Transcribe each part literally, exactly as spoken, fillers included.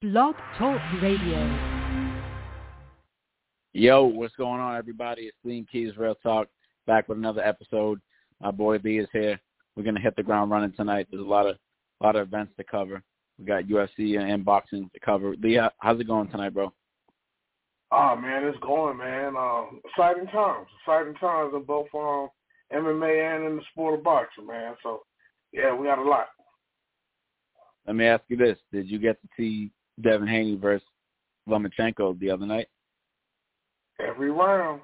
Blog Talk Radio. Yo, what's going on, everybody? It's Lean Keys Real Talk, back with another episode. My boy B is here. We're gonna hit the ground running tonight. There's a lot of, a lot of events to cover. We got U F C and boxing to cover. Lee, how's it going tonight, bro? Oh man, it's going, man. Uh, exciting times, exciting times in both um, M M A and in the sport of boxing, man. So, yeah, we got a lot. Let me ask you this: did you get to see Devin Haney versus Lomachenko the other night? Every round,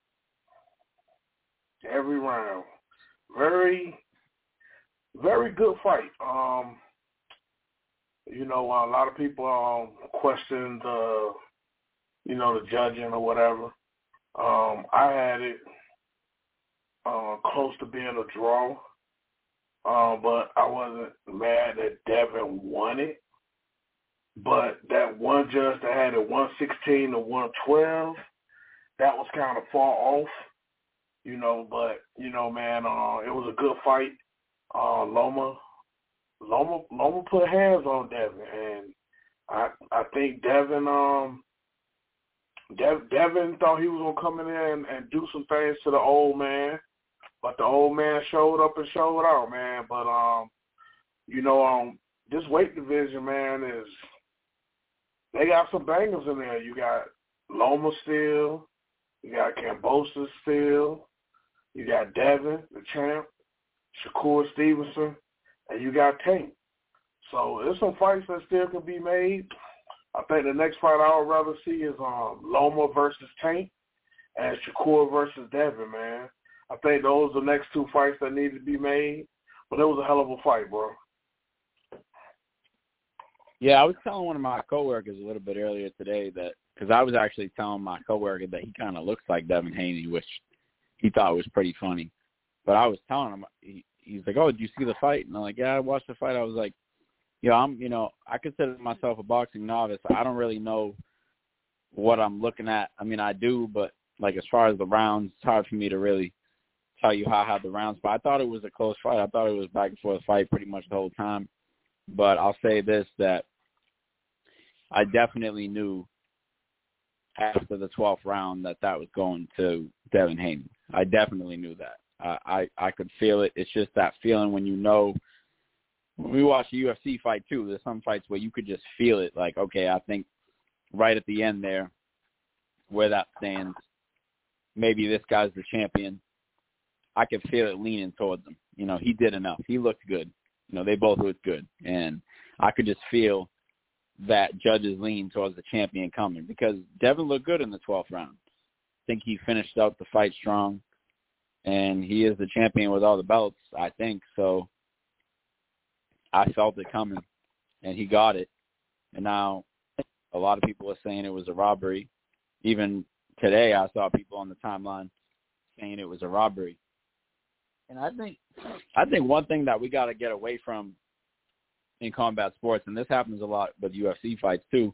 every round, very, very good fight. Um, you know, a lot of people um, questioned the, you know, the judging or whatever. Um, I had it uh, close to being a draw, uh, but I wasn't mad that Devin won it. But that one judge that had it one sixteen to one twelve, that was kind of far off, you know. But, you know, man, uh, it was a good fight. Uh, Loma, Loma, Loma put hands on Devin, and I, I think Devin, um, Dev, Devin thought he was gonna come in there and, and do some things to the old man, but the old man showed up and showed out, man. But um, you know, um, this weight division, man, is they got some bangers in there. You got Loma still, you got Kambosos still, you got Devin, the champ, Shakur Stevenson, and you got Tank. So there's some fights that still can be made. I think the next fight I would rather see is um, Loma versus Tank and Shakur versus Devin, man. I think those are the next two fights that need to be made. But it was a hell of a fight, bro. Yeah, I was telling one of my coworkers a little bit earlier today that because I was actually telling my coworker that he kind of looks like Devin Haney, which he thought was pretty funny. But I was telling him, he, he's like, "Oh, did you see the fight?" And I'm like, "Yeah, I watched the fight." I was like, "Yo, I'm, you know, I consider myself a boxing novice. I don't really know what I'm looking at. I mean, I do, but like as far as the rounds, it's hard for me to really tell you how I had the rounds. But I thought it was a close fight. I thought it was back and forth fight pretty much the whole time. But I'll say this, that I definitely knew after the twelfth round that that was going to Devin Haney. I definitely knew that. Uh, I, I could feel it. It's just that feeling when you know. When we watch a U F C fight, too, there's some fights where you could just feel it. Like, okay, I think right at the end there, where that stands, maybe this guy's the champion. I could feel it leaning towards him. You know, he did enough. He looked good. You know, they both looked good. And I could just feel that judges lean towards the champion coming because Devin looked good in the twelfth round. I think he finished out the fight strong, and he is the champion with all the belts, I think. So I felt it coming, and he got it. And now a lot of people are saying it was a robbery. Even today I saw people on the timeline saying it was a robbery. And I think I think one thing that we got to get away from in combat sports, and this happens a lot with U F C fights too,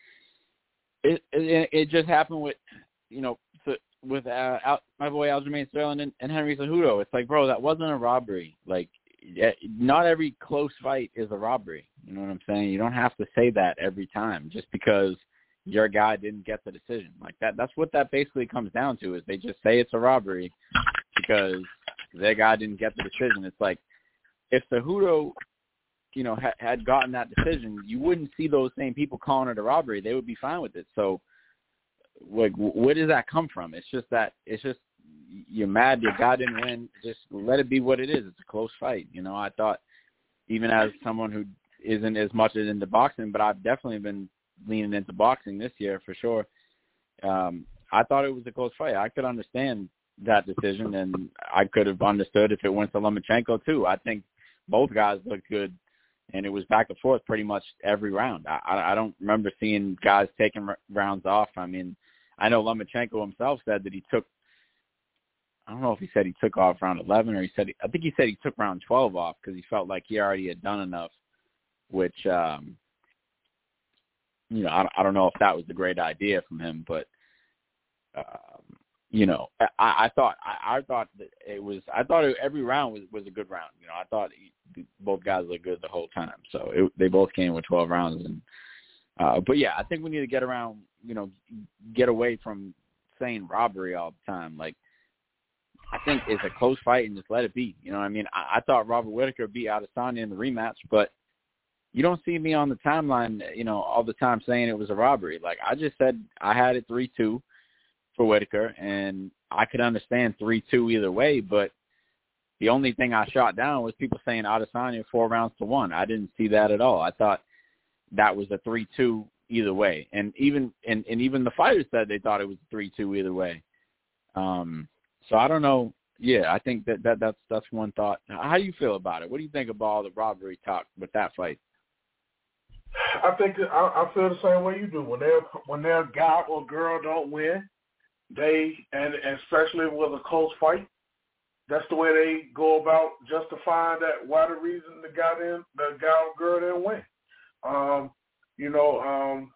it it, it just happened with, you know, with uh, Al, my boy Aljamain Sterling and, and Henry Cejudo. It's like, bro, that wasn't a robbery. Like, not every close fight is a robbery. You know what I'm saying? You don't have to say that every time just because your guy didn't get the decision. Like that, that's what that basically comes down to, is they just say it's a robbery because their guy didn't get the decision. It's like if Cejudo, you know, ha- had gotten that decision, you wouldn't see those same people calling it a robbery. They would be fine with it. So, like, where does that come from? It's just that it's just you're mad your guy didn't win. Just let it be what it is. It's a close fight. You know, I thought, even as someone who isn't as much as into boxing, but I've definitely been leaning into boxing this year for sure. Um, I thought it was a close fight. I could understand that decision, and I could have understood if it went to Lomachenko too. I think both guys looked good, and it was back and forth pretty much every round. I, I don't remember seeing guys taking r- rounds off. I mean, I know Lomachenko himself said that he took, I don't know if he said he took off round eleven or he said, I think he said he took round twelve off because he felt like he already had done enough, which, um, you know, I, I don't know if that was a great idea from him, but, um, you know, I, I thought, I, I thought that it was, I thought it, every round was, was a good round. You know, I thought he, both guys looked good the whole time. So it, they both came with twelve rounds, and Uh, but yeah, I think we need to get around, you know, get away from saying robbery all the time. Like, I think it's a close fight and just let it be. You know what I mean? I, I thought Robert Whittaker beat Adesanya in the rematch, but you don't see me on the timeline, you know, all the time saying it was a robbery. Like, I just said I had it three two for Whittaker, and I could understand three two either way, but the only thing I shot down was people saying Adesanya four rounds to one. I didn't see that at all. I thought that was a three two either way. And even and, and even the fighters said they thought it was three two either way. Um, so I don't know. Yeah, I think that, that that's that's one thought. How do you feel about it? What do you think about all the robbery talk with that fight? I think that I, I feel the same way you do. When their when their guy or girl don't win, they and especially with a close fight, that's the way they go about justifying that why the reason the guy didn't the guy or girl didn't win. Um, you know, um,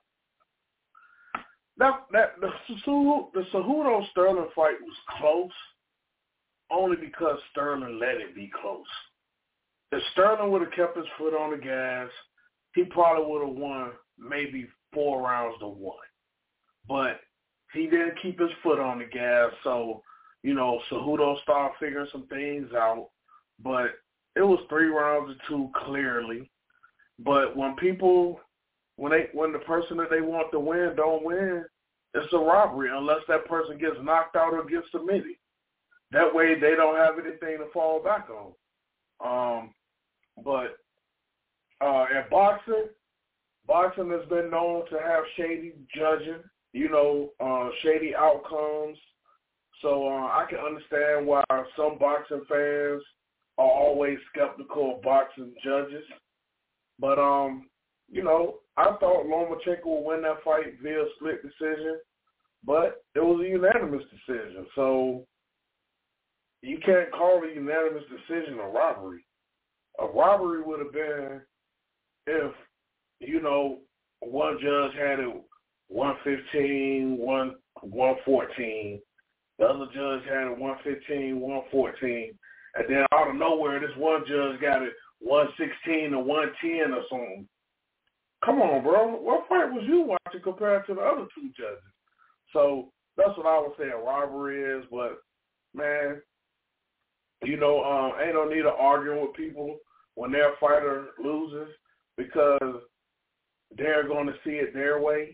that that the the Cejudo Sterling fight was close, only because Sterling let it be close. If Sterling would have kept his foot on the gas, he probably would have won maybe four rounds to one. But he didn't keep his foot on the gas, so, you know, Cejudo started figuring some things out. But it was three rounds to two clearly. But when people, when they, when the person that they want to win don't win, it's a robbery unless that person gets knocked out or gets submitted. That way they don't have anything to fall back on. Um, but uh, at boxing, boxing has been known to have shady judging, you know, uh, shady outcomes. So uh, I can understand why some boxing fans are always skeptical of boxing judges. But, um, you know, I thought Lomachenko would win that fight via split decision, but it was a unanimous decision. So you can't call a unanimous decision a robbery. A robbery would have been if, you know, one judge had it one fifteen, one, one fourteen. The other judge had it one fifteen, one fourteen. And then out of nowhere, this one judge got it one sixteen or one ten or something. Come on, bro. What fight was you watching compared to the other two judges? So that's what I would say a robbery is. But, man, you know, um, ain't no need of arguing with people when their fighter loses because they're going to see it their way.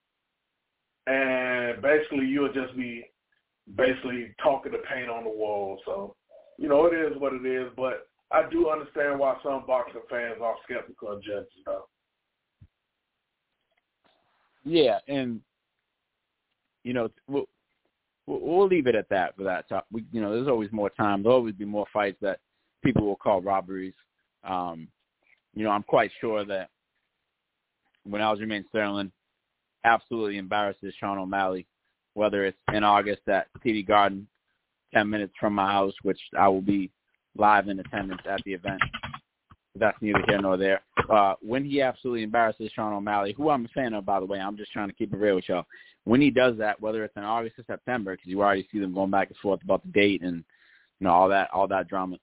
And basically you'll just be basically talking the paint on the wall. So, you know, it is what it is. But I do understand why some boxing fans are skeptical of judges, though. Yeah, and, you know, we'll, we'll leave it at that for that talk. We, you know, there's always more time. There'll always be more fights that people will call robberies. Um, you know, I'm quite sure that when Aljamain Sterling absolutely embarrasses Sean O'Malley, whether it's in August at T D Garden, ten minutes from my house, which I will be live in attendance at the event. That's neither here nor there. Uh, when he absolutely embarrasses Sean O'Malley, who I'm a fan of, by the way, I'm just trying to keep it real with y'all. When he does that, whether it's in August or September, because you already see them going back and forth about the date and, you know, all that, all that drama.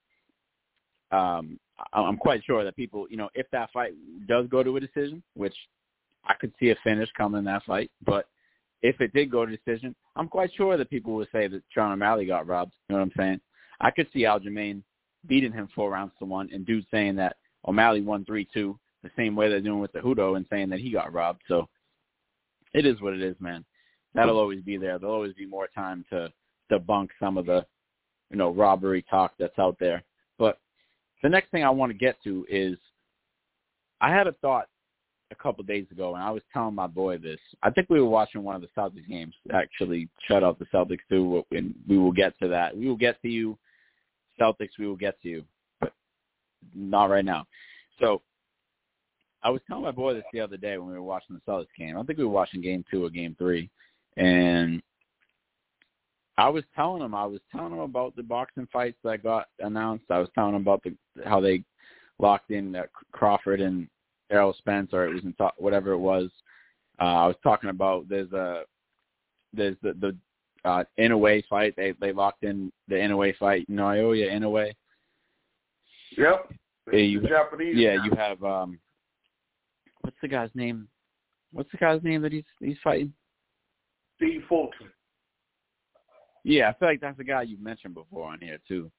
Um, I'm quite sure that people, you know, if that fight does go to a decision, which I could see a finish coming in that fight, but if it did go to decision, I'm quite sure that people would say that Sean O'Malley got robbed. You know what I'm saying? I could see Aljamain beating him four rounds to one and dude saying that O'Malley won three two the same way they're doing with the Cejudo and saying that he got robbed. So it is what it is, man. That'll always be there. There'll always be more time to debunk some of the, you know, robbery talk that's out there. But the next thing I want to get to is I had a thought a couple of days ago, and I was telling my boy this. I think we were watching one of the Celtics games. Actually, shout out the Celtics, too, and we will get to that. We will get to you, Celtics, we will get to you, but not right now. So I was telling my boy this the other day when we were watching the Celtics game. I think we were watching game two or game three, and I was telling him, I was telling him about the boxing fights that got announced. I was telling him about the how they locked in uh, Crawford and Errol Spence, or it was in th- whatever it was. Uh, I was talking about there's a there's the the uh, Inoue fight. They they locked in the Inoue fight. Naoya Inoue. Yep. Yeah, you, the Japanese. Yeah, guy. you have um, what's the guy's name? what's the guy's name that he's he's fighting? Steve Fulton. Yeah, I feel like that's the guy you mentioned before on here too.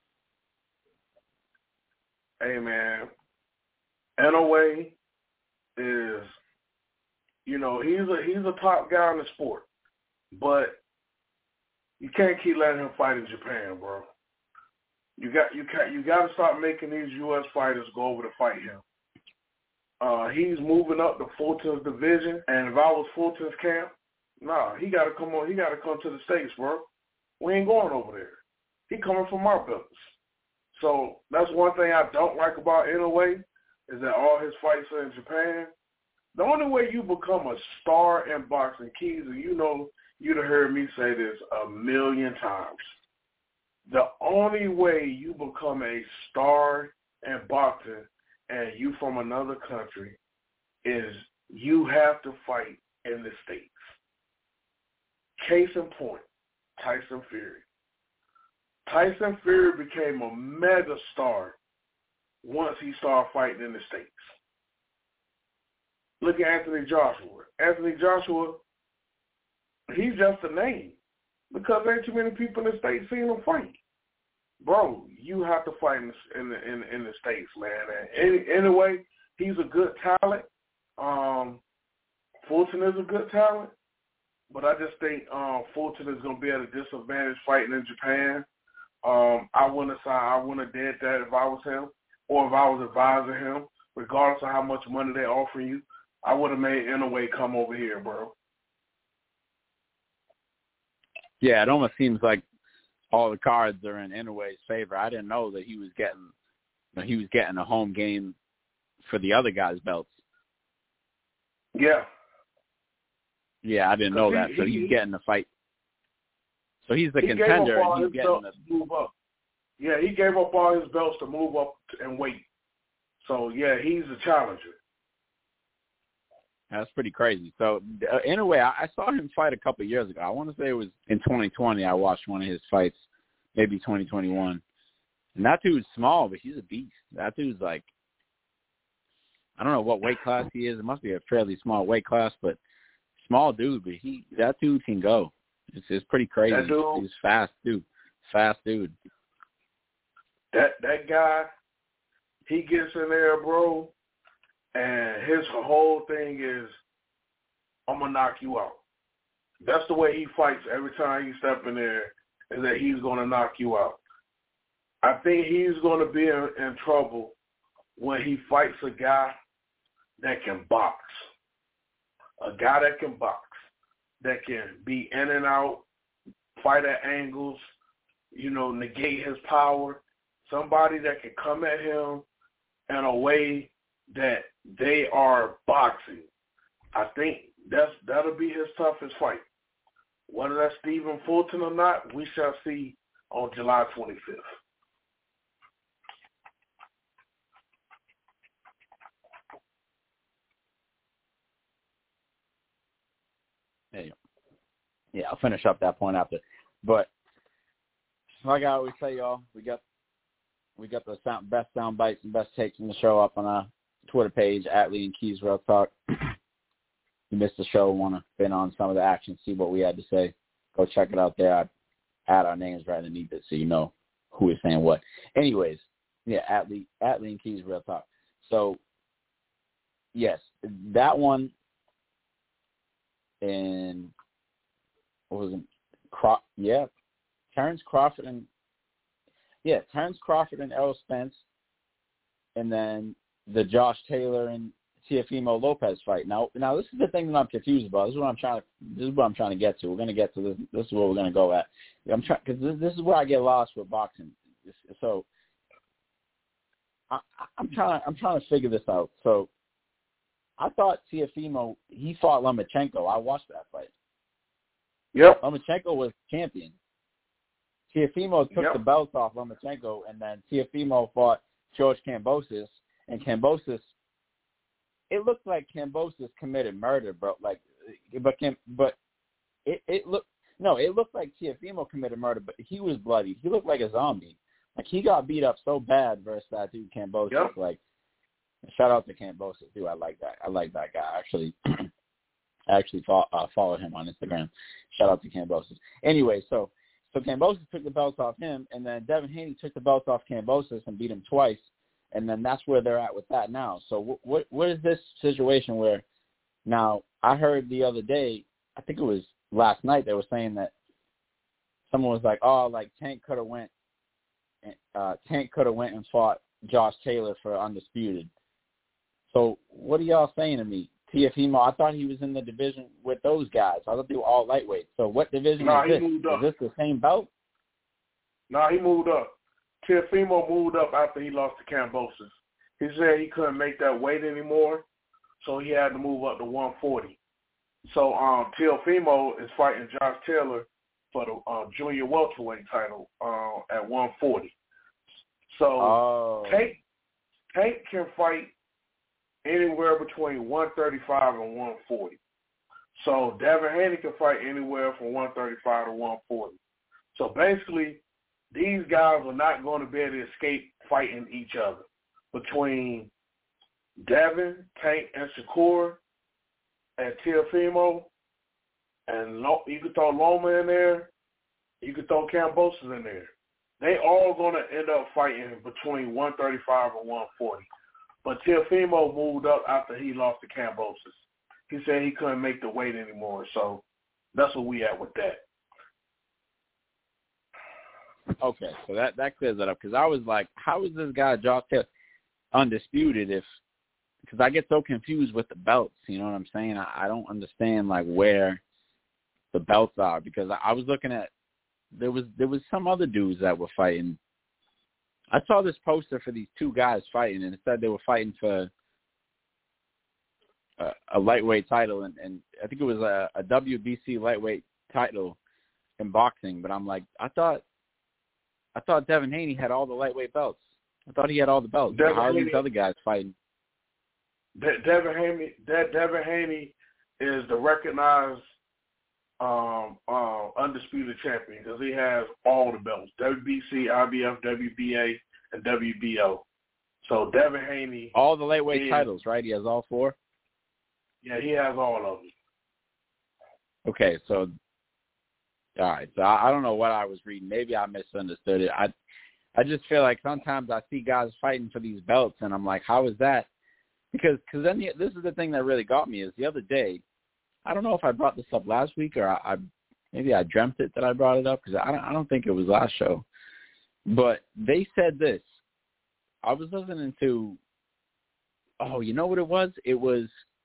Hey man, Inoue is, you know, he's a he's a top guy in the sport, but you can't keep letting him fight in Japan, bro. You got you got you got to start making these U S fighters go over to fight him. Uh, he's moving up the Fulton's division, and if I was Fulton's camp, nah, he got to come on. He got to come to the States, bro. We ain't going over there. He coming from our belts. So that's one thing I don't like about Inoue is that all his fights are in Japan. The only way you become a star in boxing, Keys, and you know you'd have heard me say this a million times. The only way you become a star in boxing and you from another country is you have to fight in the States. Case in point, Tyson Fury. Tyson Fury became a mega star once he started fighting in the States. Look at Anthony Joshua. Anthony Joshua, he's just a name because there ain't too many people in the States seeing him fight. Bro, you have to fight in the, in the, in, in the States, man. And any, anyway, he's a good talent. Um, Fulton is a good talent, but I just think um, Fulton is going to be at a disadvantage fighting in Japan. Um, I wouldn't have I wouldn't have did that if I was him, or if I was advising him. Regardless of how much money they offer you, I would have made Inoue come over here, bro. Yeah, it almost seems like all the cards are in Inoue's favor. I didn't know that he was getting, you know, he was getting a home game for the other guy's belts. Yeah. Yeah, I didn't know he, that. So he, he's getting the fight. So he's the he contender, gave up all and he's his getting belts the to move up. Yeah, he gave up all his belts to move up and wait. So yeah, he's a challenger. That's pretty crazy. So uh, anyway, I, I saw him fight a couple of years ago. I want to say it was in twenty twenty. I watched one of his fights, maybe twenty twenty-one. And that dude's small, but he's a beast. That dude's like, I don't know what weight class he is. It must be a fairly small weight class, but small dude. But he, that dude can go. It's, it's pretty crazy. That dude, he's fast, dude. Fast dude. That that guy, he gets in there, bro, and his whole thing is, I'm going to knock you out. That's the way he fights every time he step in there, is that he's going to knock you out. I think he's going to be in, in trouble when he fights a guy that can box. A guy that can box, that can be in and out, fight at angles, you know, negate his power. Somebody that can come at him in a way that they are boxing. I think that's that'll be his toughest fight. Whether that's Stephen Fulton or not, we shall see on July twenty-fifth. Yeah, yeah, I'll finish up that point after. But like I always say, y'all, we got we got the sound, best sound bites and best takes in the show up on our Twitter page at Lee and Keys Real Talk. You missed the show, want to bin on some of the action, see what we had to say, go check it out there. I add our names right underneath it so you know who is saying what. Anyways, yeah, at Lee, at Lee and Keys Real Talk. So, yes, that one and what was it? Cro- yeah, Terrence Crawford and yeah, Terrence Crawford and Errol Spence, and then the Josh Taylor and Teofimo Lopez fight. Now, now this is the thing that I'm confused about. This is what I'm trying to. This is what I'm trying to get to. We're going to get to this. This is where we're going to go at. I'm trying because this, this is where I get lost with boxing. So, I, I'm trying. I'm trying to figure this out. So, I thought Teofimo he fought Lomachenko. I watched that fight. Yep. Lomachenko was champion. Teofimo took yep. the belts off Lomachenko, and then Teofimo fought George Kambosos, and Kambosos. It looked like Kambosos committed murder, bro. Like, but Cam, but it it looked no, it looked like Teofimo committed murder, but he was bloody. He looked like a zombie. Like he got beat up so bad versus that dude Kambosos. Yep. Like, shout out to Kambosos, dude. I like that. I like that guy actually. actually follow, uh, followed him on Instagram. Shout out to Kambosos. Anyway, so so Kambosos took the belts off him, and then Devin Haney took the belts off Kambosos and beat him twice, and then that's where they're at with that now. So what what, what is this situation where now I heard the other day, I think it was last night, they were saying that someone was like, oh, like Tank could have went, uh, Tank could have went and fought Josh Taylor for Undisputed. So what are y'all saying to me? Teofimo, I thought he was in the division with those guys. I thought they were all lightweight. So what division nah, is this? He moved up. Is this the same belt? No, nah, he moved up. Teofimo moved up after he lost to Kambosos. He said he couldn't make that weight anymore, so he had to move up to one forty. So um, Teofimo is fighting Josh Taylor for the uh, junior welterweight title uh, at one forty. So oh. Tank, Tank can fight anywhere between one thirty-five and one forty. So Devin Haney can fight anywhere from one thirty-five to one forty. So basically, these guys are not going to be able to escape fighting each other. Between Devin, Tank, and Shakur, and Teofimo, and you could throw Loma in there, you could throw Kambosos in there. They all going to end up fighting between one thirty-five and one forty. But Teofimo moved up after he lost to Kambosos. He said he couldn't make the weight anymore, so that's where we at with that. Okay, so that, that clears that up, because I was like, how is this guy Josh Taylor undisputed if – because I get so confused with the belts, you know what I'm saying? I, I don't understand, like, where the belts are, because I, I was looking at – there was there was some other dudes that were fighting. I saw this poster for these two guys fighting, and it said they were fighting for a, a lightweight title, and, and I think it was a, a W B C lightweight title in boxing. But I'm like, I thought I thought Devin Haney had all the lightweight belts. I thought he had all the belts. Devin How are Haney, these other guys fighting? De- Devin Haney, De- Devin Haney is the recognized um, uh, undisputed champion because he has all the belts: W B C, I B F, W B A, and W B O. So Devin Haney, all the lightweight is, titles, right? He has all four. Yeah, he has all of them. Okay, so all right. So I, I don't know what I was reading. Maybe I misunderstood it. I I just feel like sometimes I see guys fighting for these belts, and I'm like, how is that? Because cause then the, this is the thing that really got me is the other day. I don't know if I brought this up last week or I, I maybe I dreamt it that I brought it up because I don't, I don't think it was last show. But they said this. I was listening to, oh, you know what it was? It was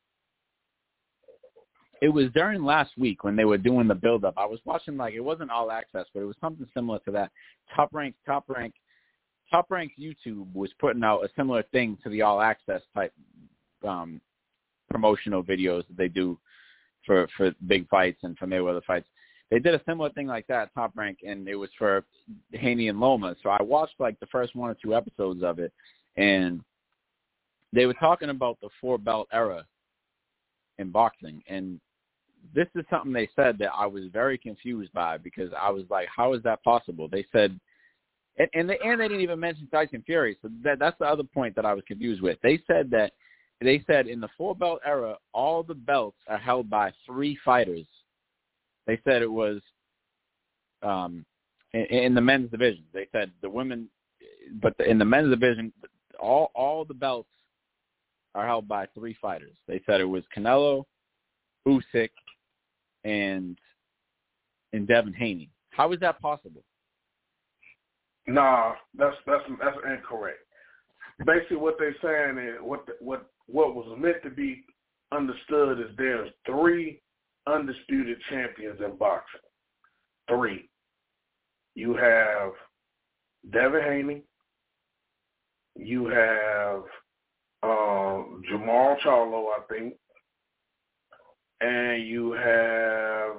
it was during last week when they were doing the build-up. I was watching, like, it wasn't All Access, but it was something similar to that. Top Rank, Top Rank, Top Rank YouTube was putting out a similar thing to the All Access type um, promotional videos that they do for, for big fights and for Mayweather fights. They did a similar thing like that, Top Rank, and it was for Haney and Loma. So I watched, like, the first one or two episodes of it, and they were talking about the four-belt era in boxing. And this is something they said that I was very confused by because I was like, how is that possible? They said, and, and, they, and they didn't even mention Tyson Fury, so that, that's the other point that I was confused with. They said that, they said in the four-belt era, all the belts are held by three fighters. They said it was um, in, in the men's division. They said the women, but in the men's division, all all the belts are held by three fighters. They said it was Canelo, Usyk, and and Devin Haney. How is that possible? Nah, that's that's that's incorrect. Basically, what they're saying is what the, what what was meant to be understood is there's three undisputed champions in boxing. Three. You have Devin Haney. You have um, Jamal Charlo, I think. And you have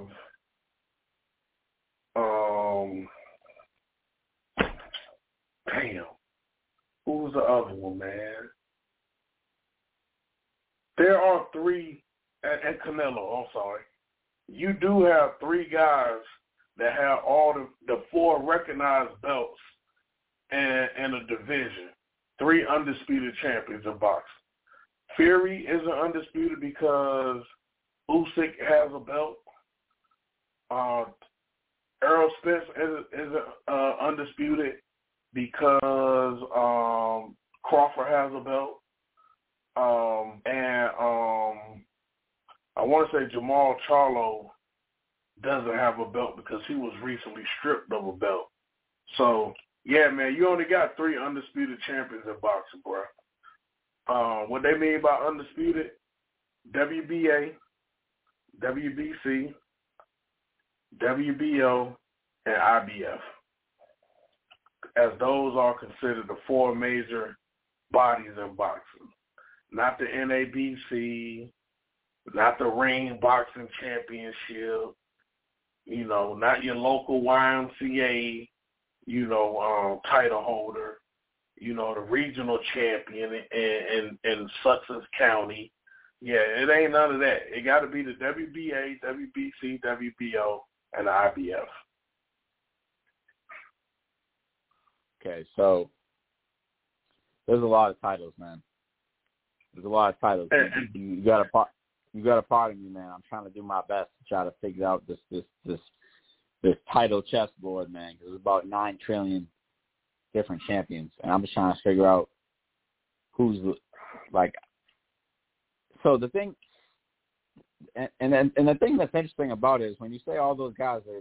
um, damn, who was the other one, man? There are three, and, and Canelo, I'm sorry. You do have three guys that have all the, the four recognized belts and, and a division. Three undisputed champions in boxing. Fury isn't undisputed because Usyk Usyk has a belt. Uh, Errol Spence isn't, isn't uh, undisputed because um, Crawford has a belt. Um, and um, I want to say Jamal Charlo doesn't have a belt because he was recently stripped of a belt. So, yeah, man, you only got three undisputed champions in boxing, bro. Uh, what they mean by undisputed, W B A, W B C, W B O, and I B F, as those are considered the four major bodies in boxing. Not the N A B C, not the Ring Boxing Championship, you know, not your local Y M C A, you know, um, title holder, you know, the regional champion in, in, in Sussex County. Yeah, it ain't none of that. It got to be the W B A, W B C, W B O, and the I B F. Okay, so there's a lot of titles, man. There's a lot of titles. You, you got a part. You got a part of me, man. I'm trying to do my best to try to figure out this this this this title chessboard, man. Because there's about nine trillion different champions, and I'm just trying to figure out who's like. So the thing, and and and the thing that's interesting about it is when you say all those guys are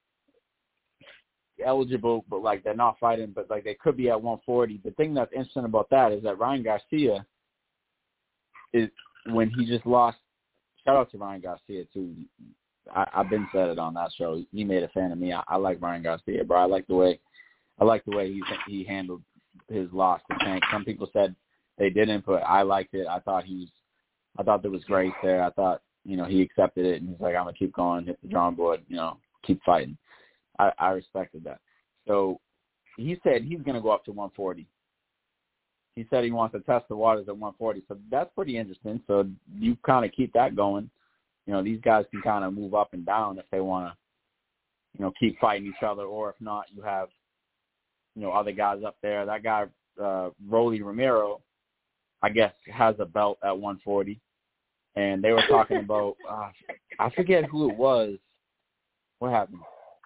eligible, but like they're not fighting, but like they could be at one forty. The thing that's interesting about that is that Ryan Garcia is when he just lost. Shout out to Ryan Garcia too. I, I've been said it on that show. He made a fan of me. I, I like Ryan Garcia, bro. I like the way, I like the way he he handled his loss to Tank. Some people said they didn't, but I liked it. I thought he was, I thought there was grace there. I thought, you know, he accepted it and he's like, I'm gonna keep going, hit the drawing board, you know, keep fighting. I, I respected that. So he said he's gonna go up to one forty. He said he wants to test the waters at one forty. So that's pretty interesting. So you kind of keep that going. You know, these guys can kind of move up and down if they want to, you know, keep fighting each other. Or if not, you have, you know, other guys up there. That guy, uh, Rolly Romero, I guess, has a belt at one forty. And they were talking about, uh, I forget who it was. What happened?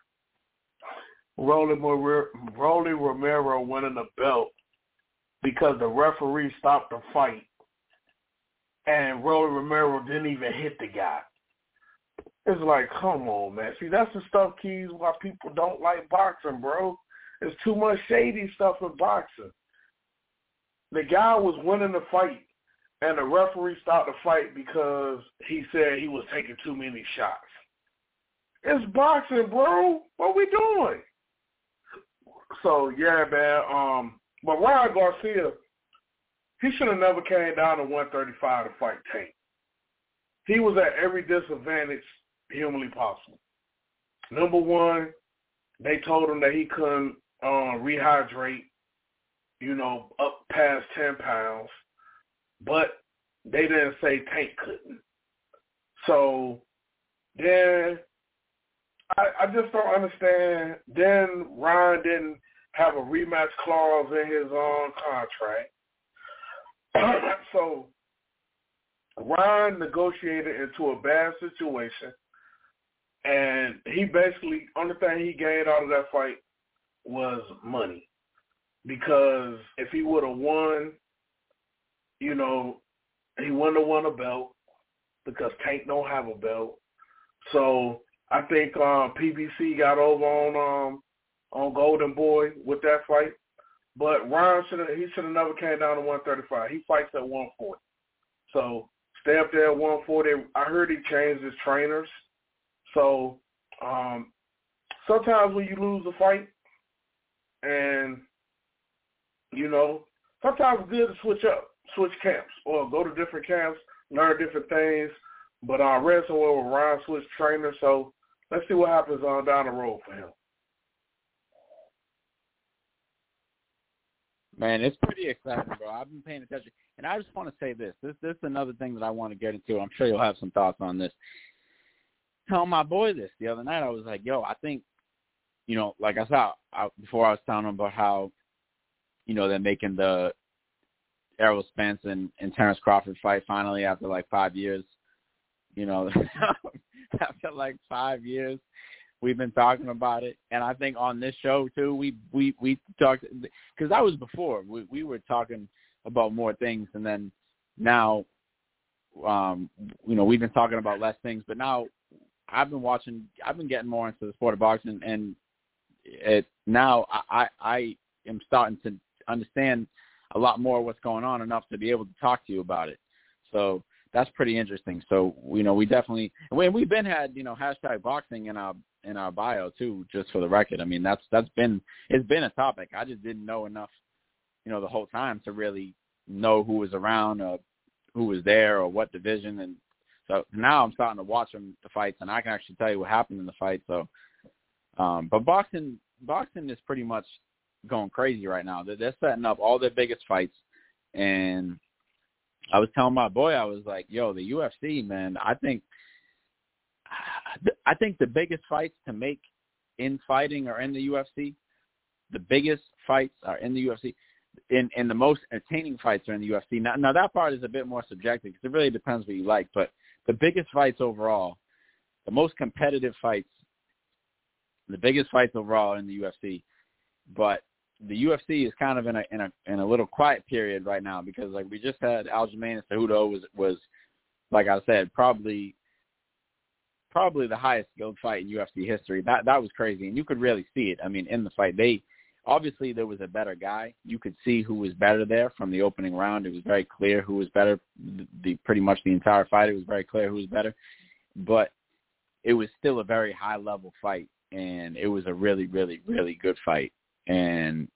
Rolly Romero winning the belt because the referee stopped the fight, and Rolly Romero didn't even hit the guy. It's like, come on, man. See, that's the stuff, Keys, why people don't like boxing, bro. There's too much shady stuff in boxing. The guy was winning the fight, and the referee stopped the fight because he said he was taking too many shots. It's boxing, bro. What we doing? So, yeah, man, um, but Ryan Garcia, he should have never came down to one thirty-five to fight Tank. He was at every disadvantage humanly possible. Number one, they told him that he couldn't uh, rehydrate, you know, up past ten pounds, but they didn't say Tank couldn't. So then I, I just don't understand. Then Ryan didn't have a rematch clause in his own contract. So Ryan negotiated into a bad situation, and he basically, only thing he gained out of that fight was money. Because if he would have won, you know, he wouldn't have won a belt because Tank don't have a belt. So I think um, P B C got over on um, on Golden Boy with that fight. But Ryan should have he should have never came down to one thirty-five. He fights at one forty. So stay up there at one forty. I heard he changed his trainers. So um, sometimes when you lose a fight, and you know, sometimes it's good to switch up, switch camps, or go to different camps, learn different things. But I read somewhere where Ryan switched trainers, so let's see what happens on down the road for him. Man, it's pretty exciting, bro. I've been paying attention. And I just want to say this. This this is another thing that I want to get into. I'm sure you'll have some thoughts on this. Telling my boy this the other night, I was like, yo, I think, you know, like I said, I, before I was telling him about how, you know, they're making the Errol Spence and, and Terrence Crawford fight finally after like five years. You know, after like five years, we've been talking about it. And I think on this show, too, we we, we talked – because that was before. We, we were talking about more things. And then now, um, you know, we've been talking about less things. But now I've been watching – I've been getting more into the sport of boxing. And it, now I, I am starting to understand a lot more of what's going on enough to be able to talk to you about it. So – that's pretty interesting. So, you know, we definitely we, – we've been had, you know, hashtag boxing in our in our bio, too, just for the record. I mean, that's that's been – it's been a topic. I just didn't know enough, you know, the whole time to really know who was around or who was there or what division. And so now I'm starting to watch them, the fights, and I can actually tell you what happened in the fight. So, um, but boxing boxing is pretty much going crazy right now. They're, they're setting up all their biggest fights, and – I was telling my boy, I was like, yo, the U F C, man, I think I think the biggest fights to make in fighting are in the U F C. The biggest fights are in the U F C. In, in the most entertaining fights are in the U F C. Now, now, that part is a bit more subjective because it really depends what you like. But the biggest fights overall, the most competitive fights, the biggest fights overall are in the U F C. But the U F C is kind of in a in a in a little quiet period right now because like we just had Aljamain Cejudo was was like I said probably probably the highest skilled fight in U F C history. That that was crazy, and you could really see it. I mean, in the fight, they obviously there was a better guy. You could see who was better there from the opening round. It was very clear who was better. The, the pretty much the entire fight, it was very clear who was better, but it was still a very high level fight, and it was a really really really good fight. And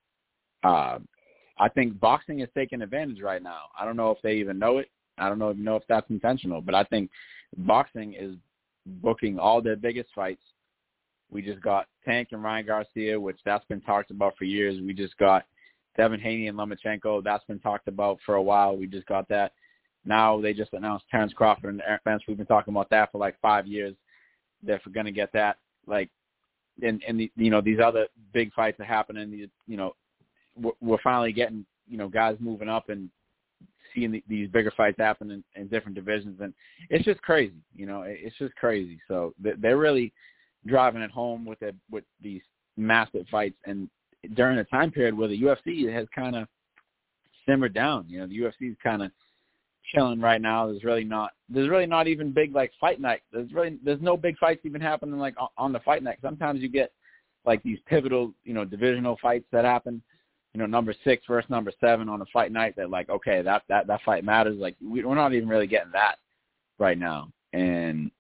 uh, I think boxing is taking advantage right now. I don't know if they even know it. I don't know, know if that's intentional, but I think boxing is booking all their biggest fights. We just got Tank and Ryan Garcia, which that's been talked about for years. We just got Devin Haney and Lomachenko. That's been talked about for a while. We just got that. Now they just announced Terrence Crawford and Eric Spence. We've been talking about that for like five years. They're going to get that. Like, And, and the, you know, these other big fights are happening. The, you know, we're, we're finally getting, you know, guys moving up and seeing the, these bigger fights happen in, in different divisions. And it's just crazy. You know, it's just crazy. So they're really driving it home with it, with these massive fights. And during a time period where the U F C has kind of simmered down, you know, the U F C is kind of chilling right now. There's really not there's really not even big like fight night. There's really there's no big fights even happening like on, on the fight night. Sometimes you get like these pivotal, you know, divisional fights that happen, you know, number six versus number seven on a fight night that like, okay, that that, that fight matters. Like we, we're not even really getting that right now. And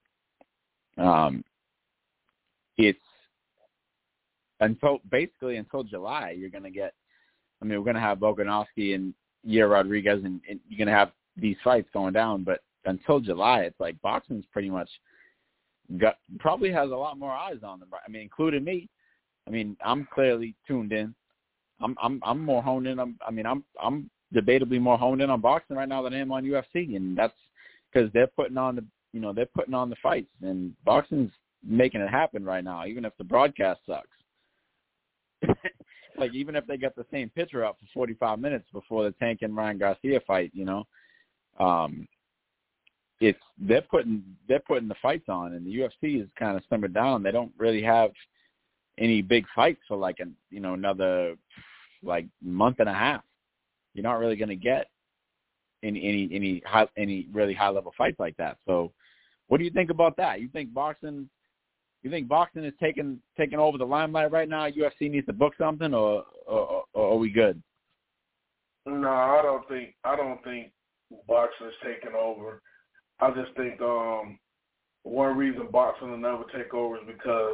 um it's until basically until July you're gonna get I mean, we're gonna have Volkanovski and Yair Rodriguez and, and you're gonna have these fights going down, but until July, it's like boxing's pretty much got probably has a lot more eyes on them. I mean, including me. I mean, I'm clearly tuned in. I'm I'm I'm more honed in. I'm, I mean, I'm I'm debatably more honed in on boxing right now than I am on U F C, and that's because they're putting on the you know they're putting on the fights, and boxing's making it happen right now, even if the broadcast sucks. Like even if they get the same picture up for forty-five minutes before the Tank and Ryan Garcia fight, you know. Um, it's they're putting they're putting the fights on, and the U F C is kind of simmered down. They don't really have any big fights for like a you know another like month and a half. You're not really going to get any any any high, any really high level fights like that. So, what do you think about that? You think boxing? You think boxing is taking taking over the limelight right now? U F C needs to book something, or or, or are we good? No, I don't think I don't think boxing is taking over. I just think um, one reason boxing will never take over is because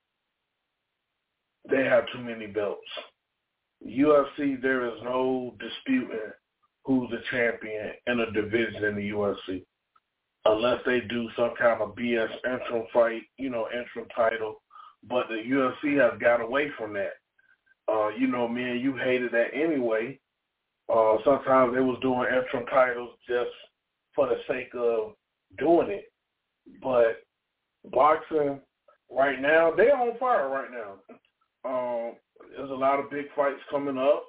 they have too many belts. U F C, there is no disputing who's the champion in a division in the U F C, unless they do some kind of B S interim fight, you know, interim title. But the U F C has got away from that. Uh, you know, me and you hated that anyway. Uh, sometimes they was doing interim titles just for the sake of doing it. But boxing right now, they're on fire right now. Um, there's a lot of big fights coming up.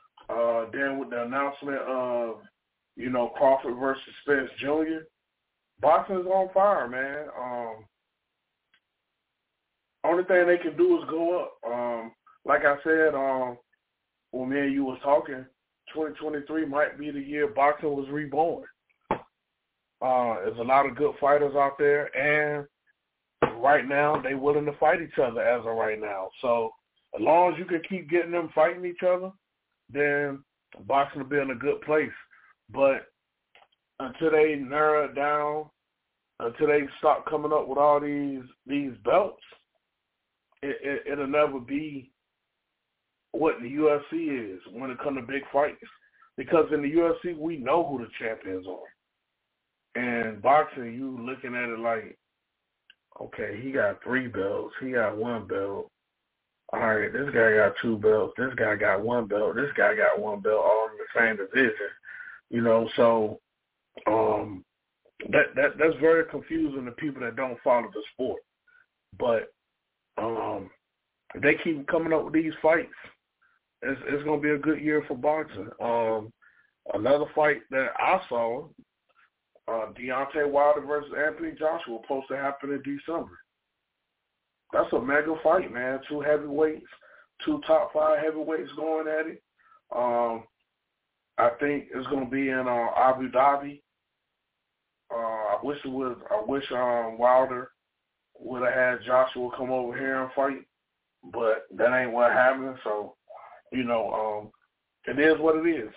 Uh, then with the announcement of, you know, Crawford versus Spence Junior, boxing is on fire, man. Um, only thing they can do is go up. Um, like I said, um, when me and you was talking, twenty twenty-three might be the year boxing was reborn. Uh, there's a lot of good fighters out there, and right now they willing to fight each other as of right now. So as long as you can keep getting them fighting each other, then boxing will be in a good place. But until they narrow it down, until they stop coming up with all these these belts, it, it, it'll never be what the U F C is when it comes to big fights. Because in the U F C, we know who the champions are. And boxing, you looking at it like, okay, he got three belts, he got one belt. All right, this guy got two belts, this guy got one belt, this guy got one belt, all in the same division. You know, so um, that that that's very confusing to people that don't follow the sport. But um, if they keep coming up with these fights, it's, it's going to be a good year for boxing. Um, another fight that I saw, uh, Deontay Wilder versus Anthony Joshua, supposed to happen in December. That's a mega fight, man. Two heavyweights, two top five heavyweights going at it. Um, I think it's going to be in uh, Abu Dhabi. Uh, I wish it was. I wish um, Wilder would have had Joshua come over here and fight, but that ain't what happened. So, you know, um, it is what it is.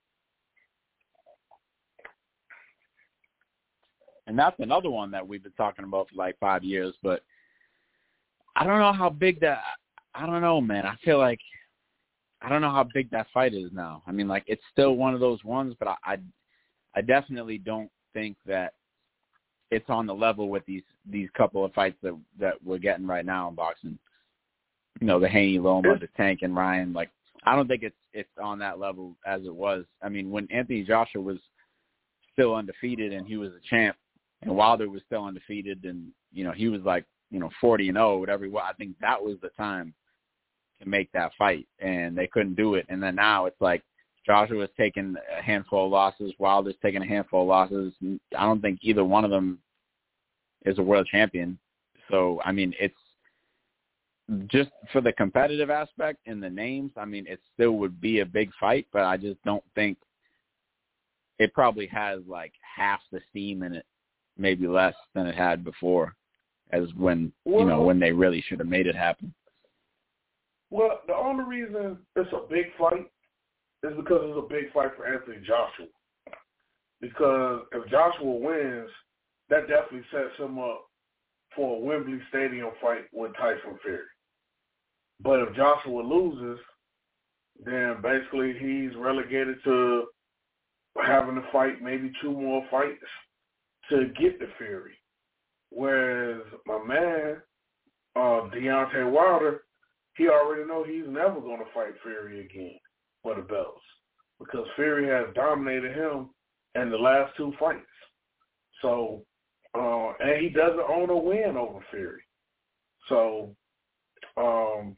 And that's another one that we've been talking about for like five years, but I don't know how big that – I don't know, man. I feel like – I don't know how big that fight is now. I mean, like, it's still one of those ones, but I, I, I definitely don't think that it's on the level with these, these couple of fights that that we're getting right now in boxing. You know, the Haney, Loma, the Tank, and Ryan. Like, I don't think it's it's on that level as it was. I mean, when Anthony Joshua was still undefeated and he was a champ, and Wilder was still undefeated, and, you know, he was like, you know, forty and oh, whatever. I think that was the time to make that fight, and they couldn't do it. And then now it's like Joshua's taken a handful of losses, Wilder's taken a handful of losses. I don't think either one of them is a world champion. So, I mean, it's just for the competitive aspect and the names, I mean, it still would be a big fight, but I just don't think it probably has like half the steam in it, maybe less than it had before, as when, well, you know, when they really should have made it happen. Well, the only reason it's a big fight is because it's a big fight for Anthony Joshua. Because if Joshua wins, that definitely sets him up for a Wembley Stadium fight with Tyson Fury. But if Joshua loses, then basically he's relegated to having to fight maybe two more fights to get the Fury. Whereas my man, uh, Deontay Wilder, he already know he's never going to fight Fury again for the belts because Fury has dominated him in the last two fights. So, uh, and he doesn't own a win over Fury. So, um,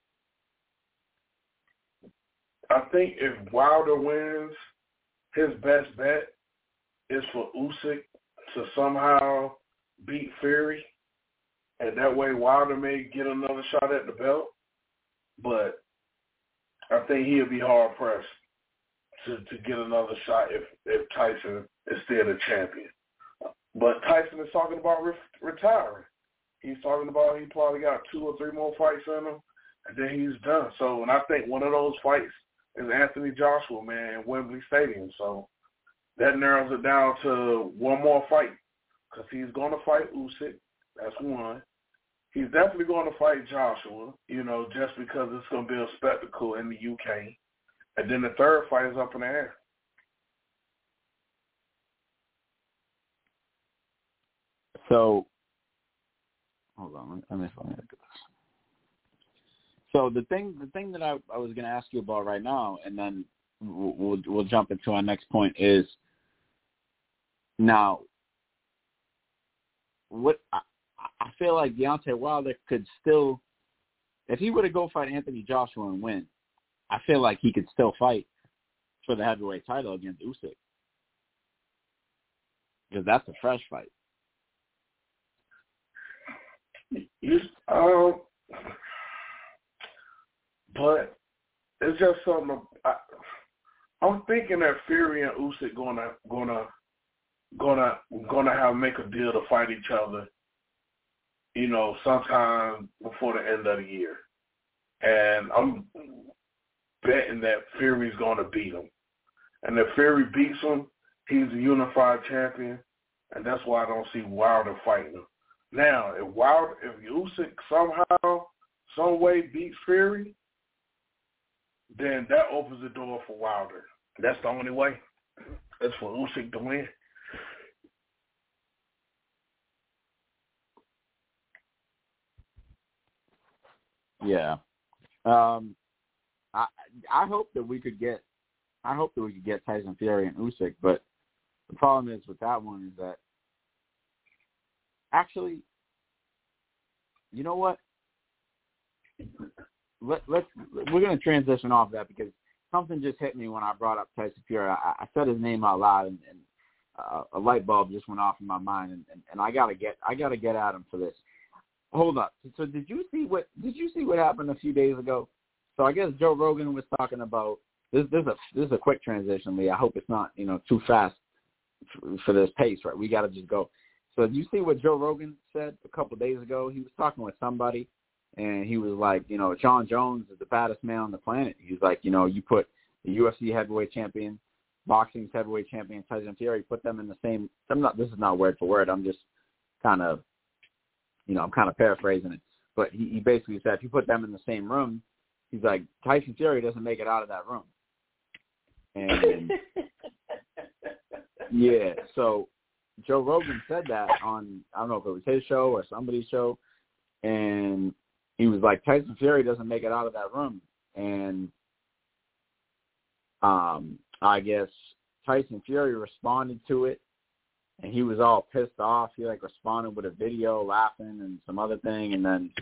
I think if Wilder wins, his best bet is for Usyk to somehow beat Fury, and that way Wilder may get another shot at the belt. But I think he'll be hard pressed to, to get another shot if, if Tyson is still the champion. But Tyson is talking about re- retiring. He's talking about he probably got two or three more fights in him, and then he's done. So, and I think one of those fights is Anthony Joshua, man, in Wembley Stadium. So that narrows it down to one more fight because he's going to fight Usyk. That's one. He's definitely going to fight Joshua, you know, just because it's going to be a spectacle in the U K. And then the third fight is up in the air. So, hold on, let me, let me look at this. So the thing, the thing that I, I was going to ask you about right now, and then we'll, we'll we'll jump into our next point is now. What I, I feel like Deontay Wilder could still, if he were to go fight Anthony Joshua and win, I feel like he could still fight for the heavyweight title against Usyk. Because that's a fresh fight. You, um, but it's just something. I, I'm thinking that Fury and Usyk gonna gonna gonna gonna have make a deal to fight each other. You know, sometime before the end of the year, and I'm betting that Fury's gonna beat him. And if Fury beats him, he's a unified champion, and that's why I don't see Wilder fighting him. Now, if Wilder, if Usyk somehow, some way beats Fury, then that opens the door for Wilder. That's the only way. That's for Usyk to win. Yeah. Um, I I hope that we could get I hope that we could get Tyson Fury and Usyk, but the problem is with that one is that actually, you know what? Let, let's we're going to transition off that because something just hit me when I brought up Tyson Fury. I, I said his name out loud, and, and uh, a light bulb just went off in my mind, and, and, and I gotta get I gotta get at him for this. Hold up. So did you see what did you see what happened a few days ago? So I guess Joe Rogan was talking about this. This is a this is a quick transition, Lee. I hope it's not you know too fast for, for this pace, right? We got to just go. So did you see what Joe Rogan said a couple of days ago? He was talking with somebody, and he was like, you know, John Jones is the baddest man on the planet. He's like, you know, you put the U F C heavyweight champion, boxing's heavyweight champion, Tyson Fury, put them in the same. I'm not. This is not word for word. I'm just kind of. You know, I'm kind of paraphrasing it, but he, he basically said if you put them in the same room, he's like, Tyson Fury doesn't make it out of that room. And, yeah, so Joe Rogan said that on, I don't know if it was his show or somebody's show, and he was like, Tyson Fury doesn't make it out of that room. And um, I guess Tyson Fury responded to it. And he was all pissed off. He, like, responded with a video laughing and some other thing. And then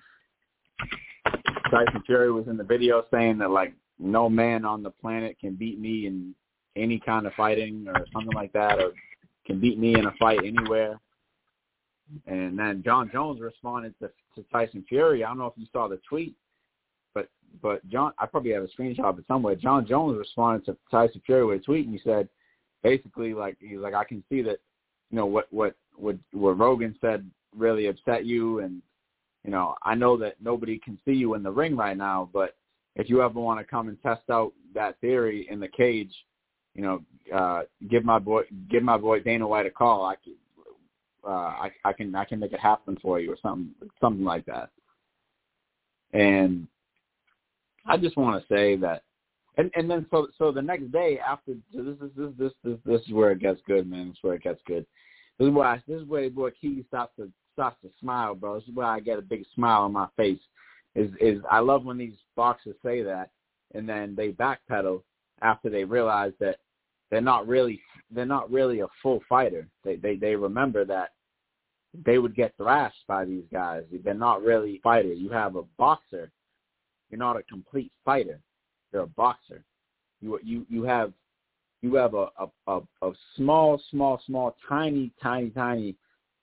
Tyson Fury was in the video saying that, like, no man on the planet can beat me in any kind of fighting or something like that, or can beat me in a fight anywhere. And then John Jones responded to, to Tyson Fury. I don't know if you saw the tweet, but but John, I probably have a screenshot of it somewhere. John Jones responded to Tyson Fury with a tweet, and he said, basically, like, he's like, I can see that, you know, what, what, what, what Rogan said really upset you. And, you know, I know that nobody can see you in the ring right now, but if you ever want to come and test out that theory in the cage, you know, uh, give my boy, give my boy Dana White a call. I can, uh, I, I can, I can make it happen for you or something, something like that. And I just want to say that, and, and then so, so the next day after, so this is, this, this, this, this is where it gets good, man. This is where it gets good. This is where I, this is where boy Key starts to, starts to smile, bro. This is where I get a big smile on my face. Is, is I love when these boxers say that, and then they backpedal after they realize that they're not really, they're not really a full fighter. They, they, they remember that they would get thrashed by these guys. They're not really fighters. You have a boxer. You're not a complete fighter. You're a boxer. You you you have you have a a, a, a small, small, small, tiny, tiny, tiny,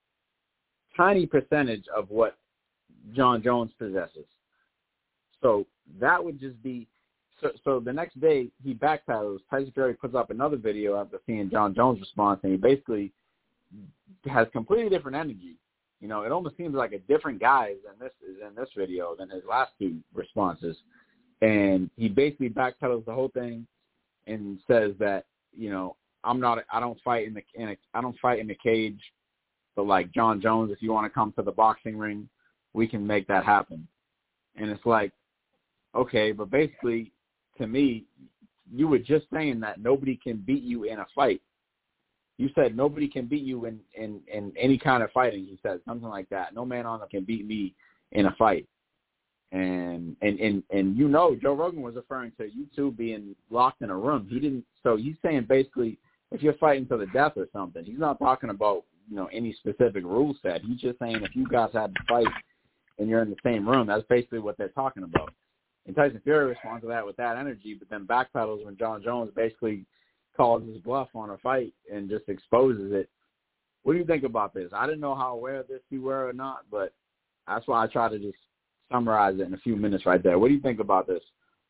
tiny percentage of what John Jones possesses. So that would just be so. So the next day he backpedals. Tyson Fury puts up another video after seeing John Jones' response, and he basically has completely different energy. You know, it almost seems like a different guy than this is in this video than his last two responses. And he basically backpedals the whole thing and says that, you know, I'm not, I don't fight in the, in a, I don't fight in the cage, but like John Jones, if you want to come to the boxing ring, we can make that happen. And it's like, okay, but basically, to me, you were just saying that nobody can beat you in a fight. You said nobody can beat you in, in, in any kind of fighting. You said something like that. No man on earth can beat me in a fight. And, and, and, and, you know, Joe Rogan was referring to you two being locked in a room. He didn't, so he's saying basically if you're fighting to the death or something, he's not talking about, you know, any specific rule set. He's just saying if you guys had to fight and you're in the same room, that's basically what they're talking about. And Tyson Fury responds to that with that energy, but then backpedals when John Jones basically calls his bluff on a fight and just exposes it. what do you think about this? I didn't know how aware of this you were or not, but that's why I try to just summarize it in a few minutes right there. What do you think about this?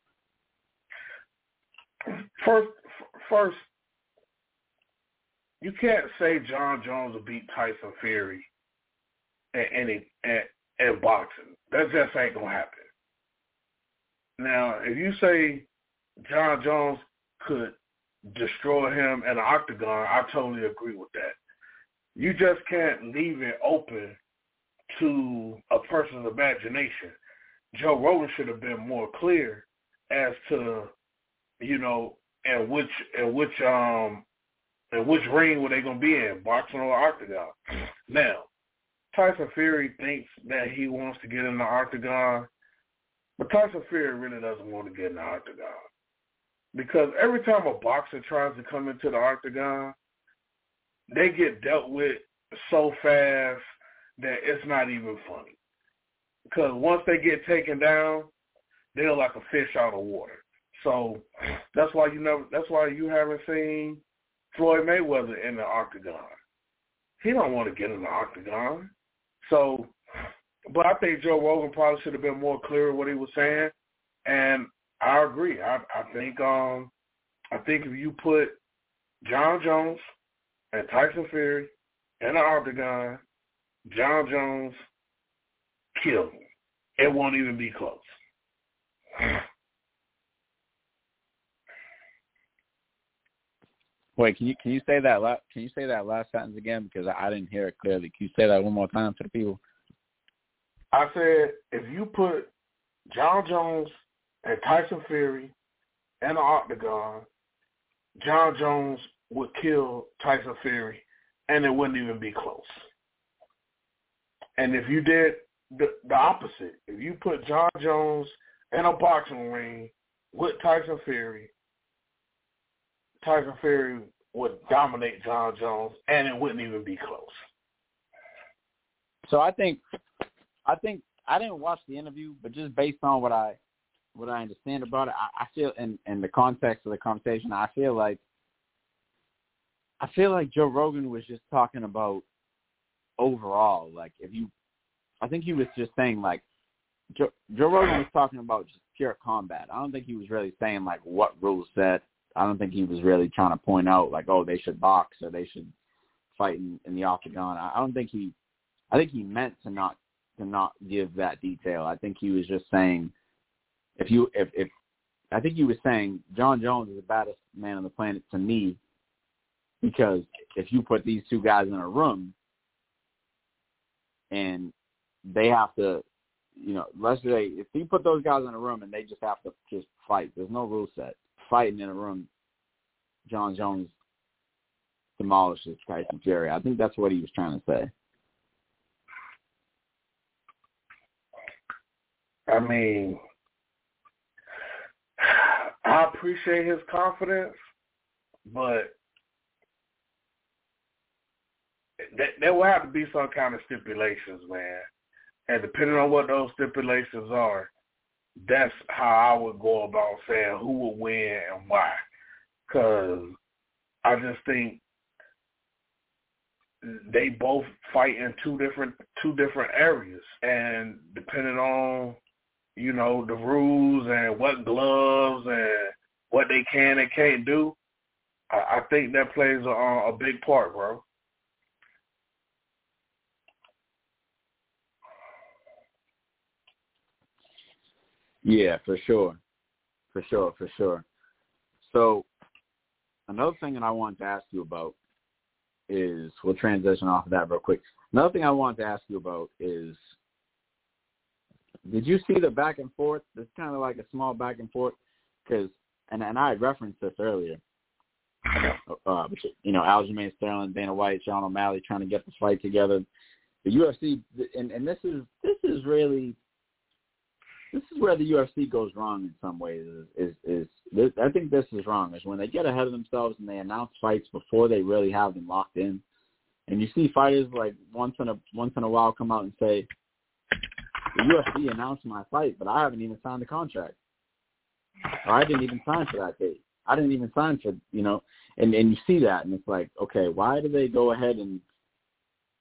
First, first, you can't say John Jones will beat Tyson Fury in, in, in, in boxing. That just ain't going to happen. Now, if you say John Jones could destroy him in an octagon, I totally agree with that. You just can't leave it open to a person's imagination. Joe Rogan should have been more clear as to, you know, and which and which um and which ring were they gonna be in, boxing or octagon. Now, Tyson Fury thinks that he wants to get in the octagon, but Tyson Fury really doesn't want to get in the octagon. Because every time a boxer tries to come into the octagon, they get dealt with so fast that it's not even funny. Because once they get taken down, they're like a fish out of water. So that's why you never. That's why you haven't seen Floyd Mayweather in the octagon. He don't want to get in the octagon. So, but I think Joe Rogan probably should have been more clear what he was saying, and I agree. I, I think um, I think if you put John Jones and Tyson Fury in the octagon, John Jones killed him. It won't even be close. Wait, can you can you say that la- can you say that last sentence again, because I, I didn't hear it clearly? Can you say that one more time to the people? I said if you put John Jones and Tyson Fury in the octagon, John Jones would kill Tyson Fury, and it wouldn't even be close. And if you did the, the opposite, if you put John Jones in a boxing ring with Tyson Fury, Tyson Fury would dominate John Jones, and it wouldn't even be close. So I think, I think I didn't watch the interview, but just based on what I, what I understand about it, I, I feel in, in the context of the conversation, I feel like, I feel like Joe Rogan was just talking about overall, like if you, I think he was just saying like, Joe, Joe Rogan was talking about just pure combat. I don't think he was really saying like what rule set. I don't think he was really trying to point out like, oh, they should box or they should fight in, in the octagon. I, I don't think he, I think he meant to not to not give that detail. I think he was just saying, if you, if, if I think he was saying John Jones is the baddest man on the planet to me, because if you put these two guys in a room and they have to, you know, let's say if you put those guys in a room and they just have to just fight, there's no rule set. Fighting in a room, John Jones demolishes Tyson Fury. I think that's what he was trying to say. I mean, I appreciate his confidence, but th- there will have to be some kind of stipulations, man. And depending on what those stipulations are, that's how I would go about saying who will win and why. Because I just think they both fight in two different two different areas, and depending on, you know, the rules and what gloves and what they can and can't do, I, I think that plays a, a big part, bro. Yeah, for sure. For sure, for sure. So another thing that I wanted to ask you about is, we'll transition off of that real quick. Another thing I wanted to ask you about is, did you see the back and forth? It's kind of like a small back and forth, because, and, and I had referenced this earlier, uh, you know, Aljamain Sterling, Dana White, Sean O'Malley trying to get the fight together. The U F C, and, and this is this is really, This is where the U F C goes wrong in some ways. Is, is is I think this is wrong. Is when they get ahead of themselves and they announce fights before they really have them locked in, and you see fighters like once in a once in a while come out and say, "The U F C announced my fight, but I haven't even signed the contract, or I didn't even sign for that date. I didn't even sign for you know." And and you see that, and it's like, okay, why do they go ahead and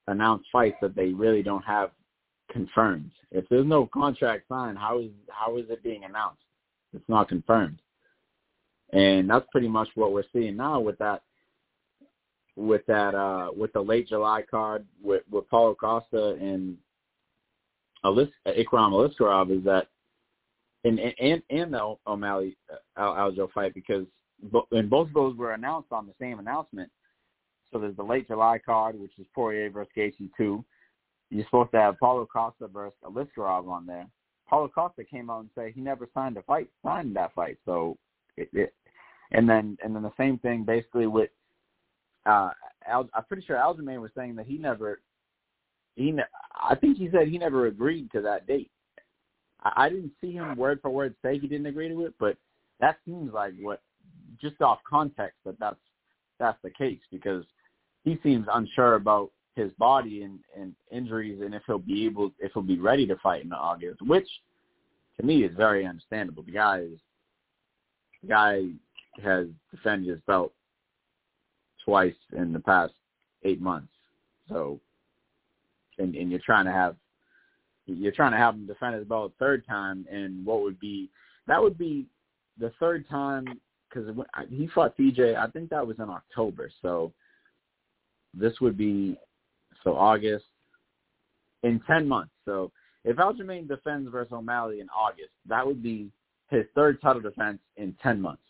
announce fights that they really don't have confirmed. If there's no contract signed, how is how is it being announced? It's not confirmed. And that's pretty much what we're seeing now with that with that uh, with the late July card with, with Paulo Costa and Alis, Ikram Aliskerov is that and and and the O'Malley Aljo fight, because and both of those were announced on the same announcement. So there's the late July card, which is Poirier versus Gaethje two. You're supposed to have Paulo Costa versus Aliskerov on there. Paulo Costa came out and said he never signed a fight, signed that fight. So, it, it, and then and then the same thing basically with. Uh, Al, I'm pretty sure Aljamain was saying that he never. He, ne- I think he said he never agreed to that date. I, I didn't see him word for word say he didn't agree to it, but that seems like what, just off context, that that's that's the case, because he seems unsure about his body and, and injuries and if he'll be able, if he'll be ready to fight in August, which to me is very understandable. The guy is, the guy has defended his belt twice in the past eight months. So, and, and you're trying to have, you're trying to have him defend his belt a third time, and what would be, that would be the third time, because he fought T J, I think that was in October. So this would be, so August, in ten months. So if Aljamain defends versus O'Malley in August, that would be his third title defense in ten months.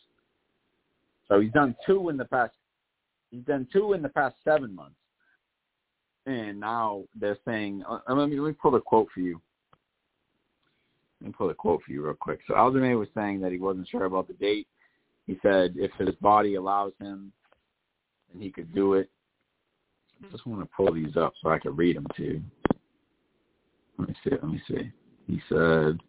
So he's done two in the past, he's done two in the past seven months. And now they're saying, uh, let me let me pull a quote for you. Let me pull a quote for you real quick. So Aljamain was saying that he wasn't sure about the date. He said if his body allows him, and he could do it. I just want to pull these up so I can read them to you. Let me see. Let me see. He said,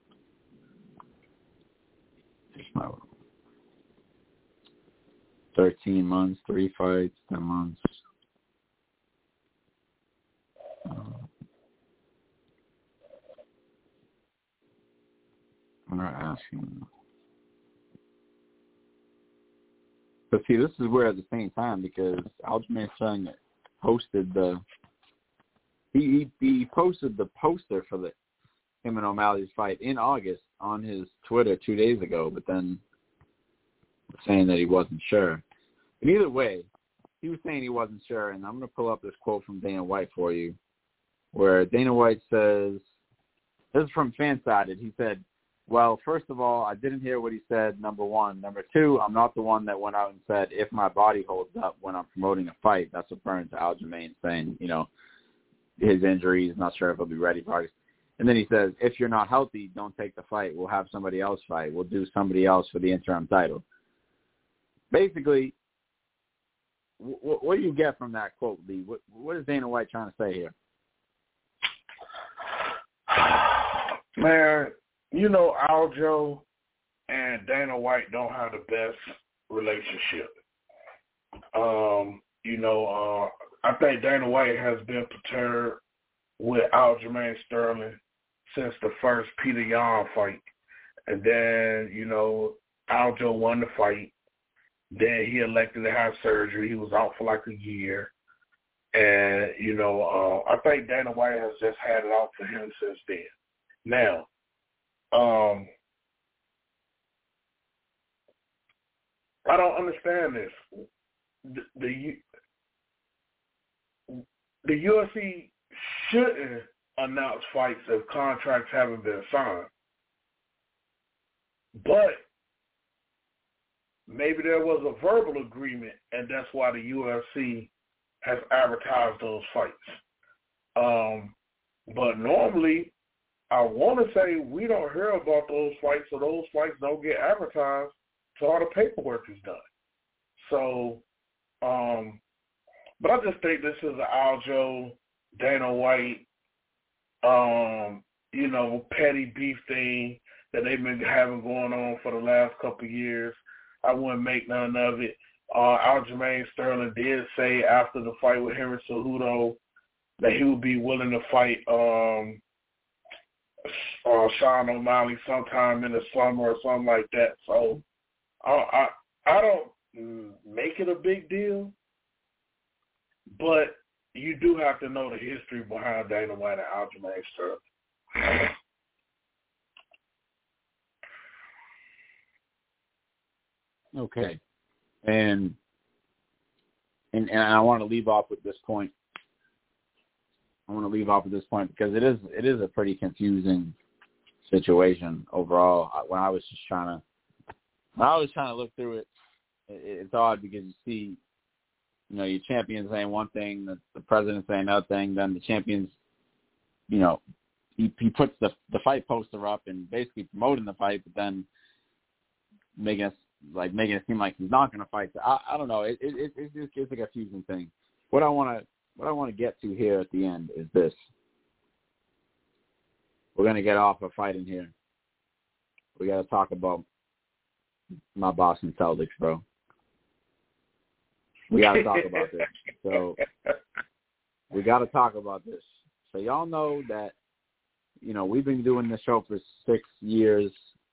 thirteen months, three fights, ten months. I'm not asking. But see, this is where at the same time, because Aljamain Sterling posted the he, he he posted the poster for the him and O'Malley's fight in August on his Twitter two days ago, but then saying that he wasn't sure. But either way, he was saying he wasn't sure, and I'm going to pull up this quote from Dana White for you, where Dana White says, this is from Fansided, he said, well, first of all, I didn't hear what he said, number one. Number two, I'm not the one that went out and said, if my body holds up when I'm promoting a fight. That's referring to Aljamain saying, you know, his injury, he's not sure if he'll be ready for August. And then he says, if you're not healthy, don't take the fight. We'll have somebody else fight. We'll do somebody else for the interim title. Basically, w- what do you get from that quote, Lee? What, what is Dana White trying to say here? Man, you know, Aljo and Dana White don't have the best relationship. Um, you know, uh, I think Dana White has been perturbed with Aljamain Sterling since the first Peter Yan fight. And then, you know, Aljo won the fight. Then he elected to have surgery. He was out for like a year. And, you know, uh, I think Dana White has just had it out for him since then. Now, um, I don't understand this. The, the the U F C shouldn't announce fights if contracts haven't been signed. But maybe there was a verbal agreement, and that's why the U F C has advertised those fights. Um, but normally, I want to say we don't hear about those fights, so those fights don't get advertised till all the paperwork is done. So, um, but I just think this is an Aljo, Dana White, um, you know, petty beef thing that they've been having going on for the last couple of years. I wouldn't make none of it. Uh, Aljamain Sterling did say after the fight with Henry Cejudo that he would be willing to fight um, uh, Sean O'Malley sometime in the summer or something like that. So I, I, I don't make it a big deal, but you do have to know the history behind Dana White and Aljamain Sterling. Okay. And, and and I want to leave off with this point. I want to leave off with this point because it is it is a pretty confusing situation overall. When I was just trying to when I was trying to look through it, it it's odd because you see, you know, your champion saying one thing, the, the president saying another thing, then the champion's, you know, he, he puts the the fight poster up and basically promoting the fight, but then making us like making it seem like he's not going to fight. So I, I don't know. It it it it's just it's a confusing thing. What I want to what I want to get to here at the end is this. We're going to get off of fighting here. We got to talk about my Boston Celtics, bro. We got to talk about this. So we got to talk about this. So y'all know that, you know, we've been doing this show for six years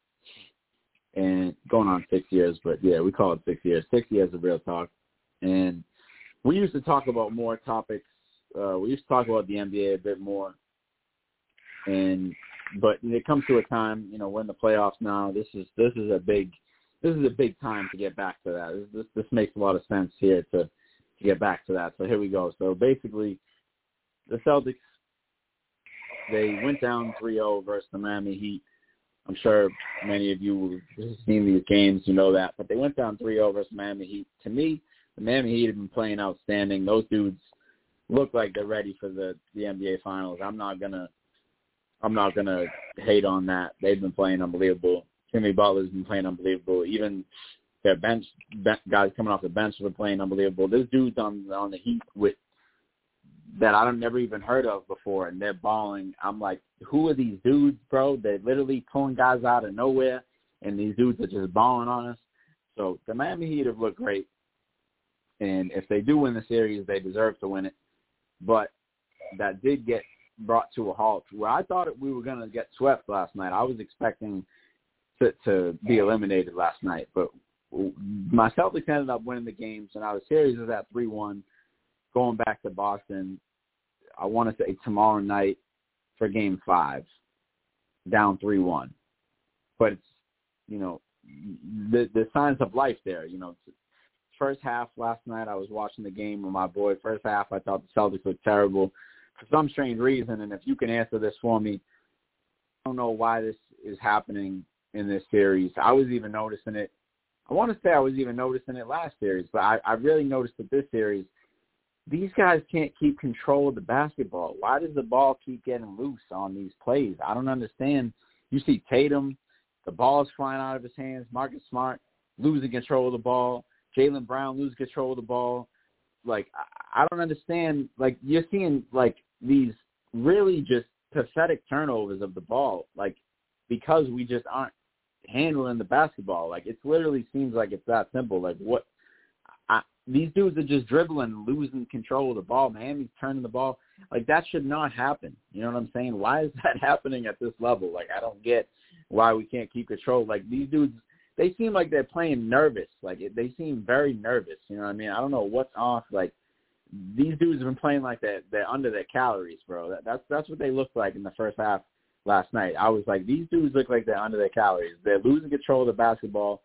and going on six years, but yeah, we call it six years. Six years of Real Talk. And we used to talk about more topics. Uh, we used to talk about the N B A a bit more. And but it comes to a time, you know, we're in the playoffs now. This is this is a big this is a big time to get back to that. This this, this makes a lot of sense here to, to get back to that. So here we go. So basically, the Celtics, they went down three oh versus the Miami Heat. I'm sure many of you have seen these games, you know that. But they went down three oh versus Miami Heat. To me, the Miami Heat have been playing outstanding. Those dudes look like they're ready for the, the N B A Finals. I'm not gonna I'm not gonna hate on that. They've been playing unbelievable. Jimmy Butler's been playing unbelievable. Even their bench guys coming off the bench have been playing unbelievable. There's dudes on on the Heat with that I've never even heard of before, and they're balling. I'm like, who are these dudes, bro? They're literally pulling guys out of nowhere, and these dudes are just balling on us. So the Miami Heat have looked great, and if they do win the series, they deserve to win it. But that did get brought to a halt where I thought we were going to get swept last night. I was expecting to, to be eliminated last night, but my Celtics ended up winning the game, so now the series is at three one. Going back to Boston, I want to say tomorrow night for game five, down three one. But it's, you know, the the signs of life there. You know, first half last night I was watching the game with my boy. First half I thought the Celtics looked terrible for some strange reason, and if you can answer this for me, I don't know why this is happening in this series. I was even noticing it. I want to say I was even noticing it last series, but I, I really noticed it this series. These guys can't keep control of the basketball. Why does the ball keep getting loose on these plays? I don't understand. You see Tatum, the ball's flying out of his hands. Marcus Smart losing control of the ball. Jaylen Brown losing control of the ball. Like, I don't understand. Like, you're seeing, like, these really just pathetic turnovers of the ball, like, because we just aren't handling the basketball. Like, it literally seems like it's that simple. Like, what I, these dudes are just dribbling, losing control of the ball. Miami's turning the ball. Like, that should not happen. You know what I'm saying? Why is that happening at this level? Like, I don't get why we can't keep control. Like, these dudes, they seem like they're playing nervous. Like, it, they seem very nervous. You know what I mean? I don't know what's off. Like, these dudes have been playing like that. They're, they're under their calories, bro. That, that's that's what they looked like in the first half last night. I was like, these dudes look like they're under their calories. They're losing control of the basketball.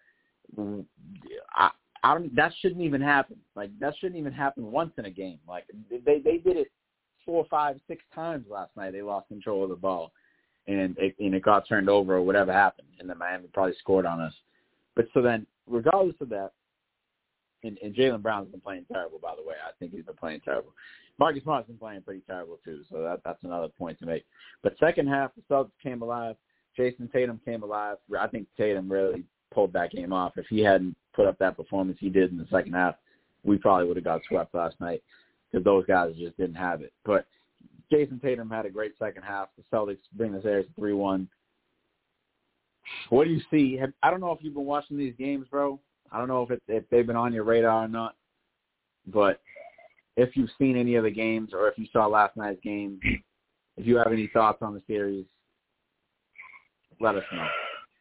I, I don't. That shouldn't even happen. Like, that shouldn't even happen once in a game. Like, they they did it four, five, six times last night. They lost control of the ball, and it, and it got turned over or whatever happened, and then Miami probably scored on us. But so then, regardless of that, and, and Jaylen Brown's been playing terrible, by the way. I think he's been playing terrible. Marcus Smart's been playing pretty terrible, too, so that, that's another point to make. But second half, the Celtics came alive. Jason Tatum came alive. I think Tatum really pulled that game off. If he hadn't put up that performance he did in the second half, we probably would have got swept last night because those guys just didn't have it. But Jason Tatum had a great second half. The Celtics bring the series to three one. What do you see? Have, I don't know if you've been watching these games, bro. I don't know if, it, if they've been on your radar or not. But if you've seen any of the games or if you saw last night's game, if you have any thoughts on the series, let us know.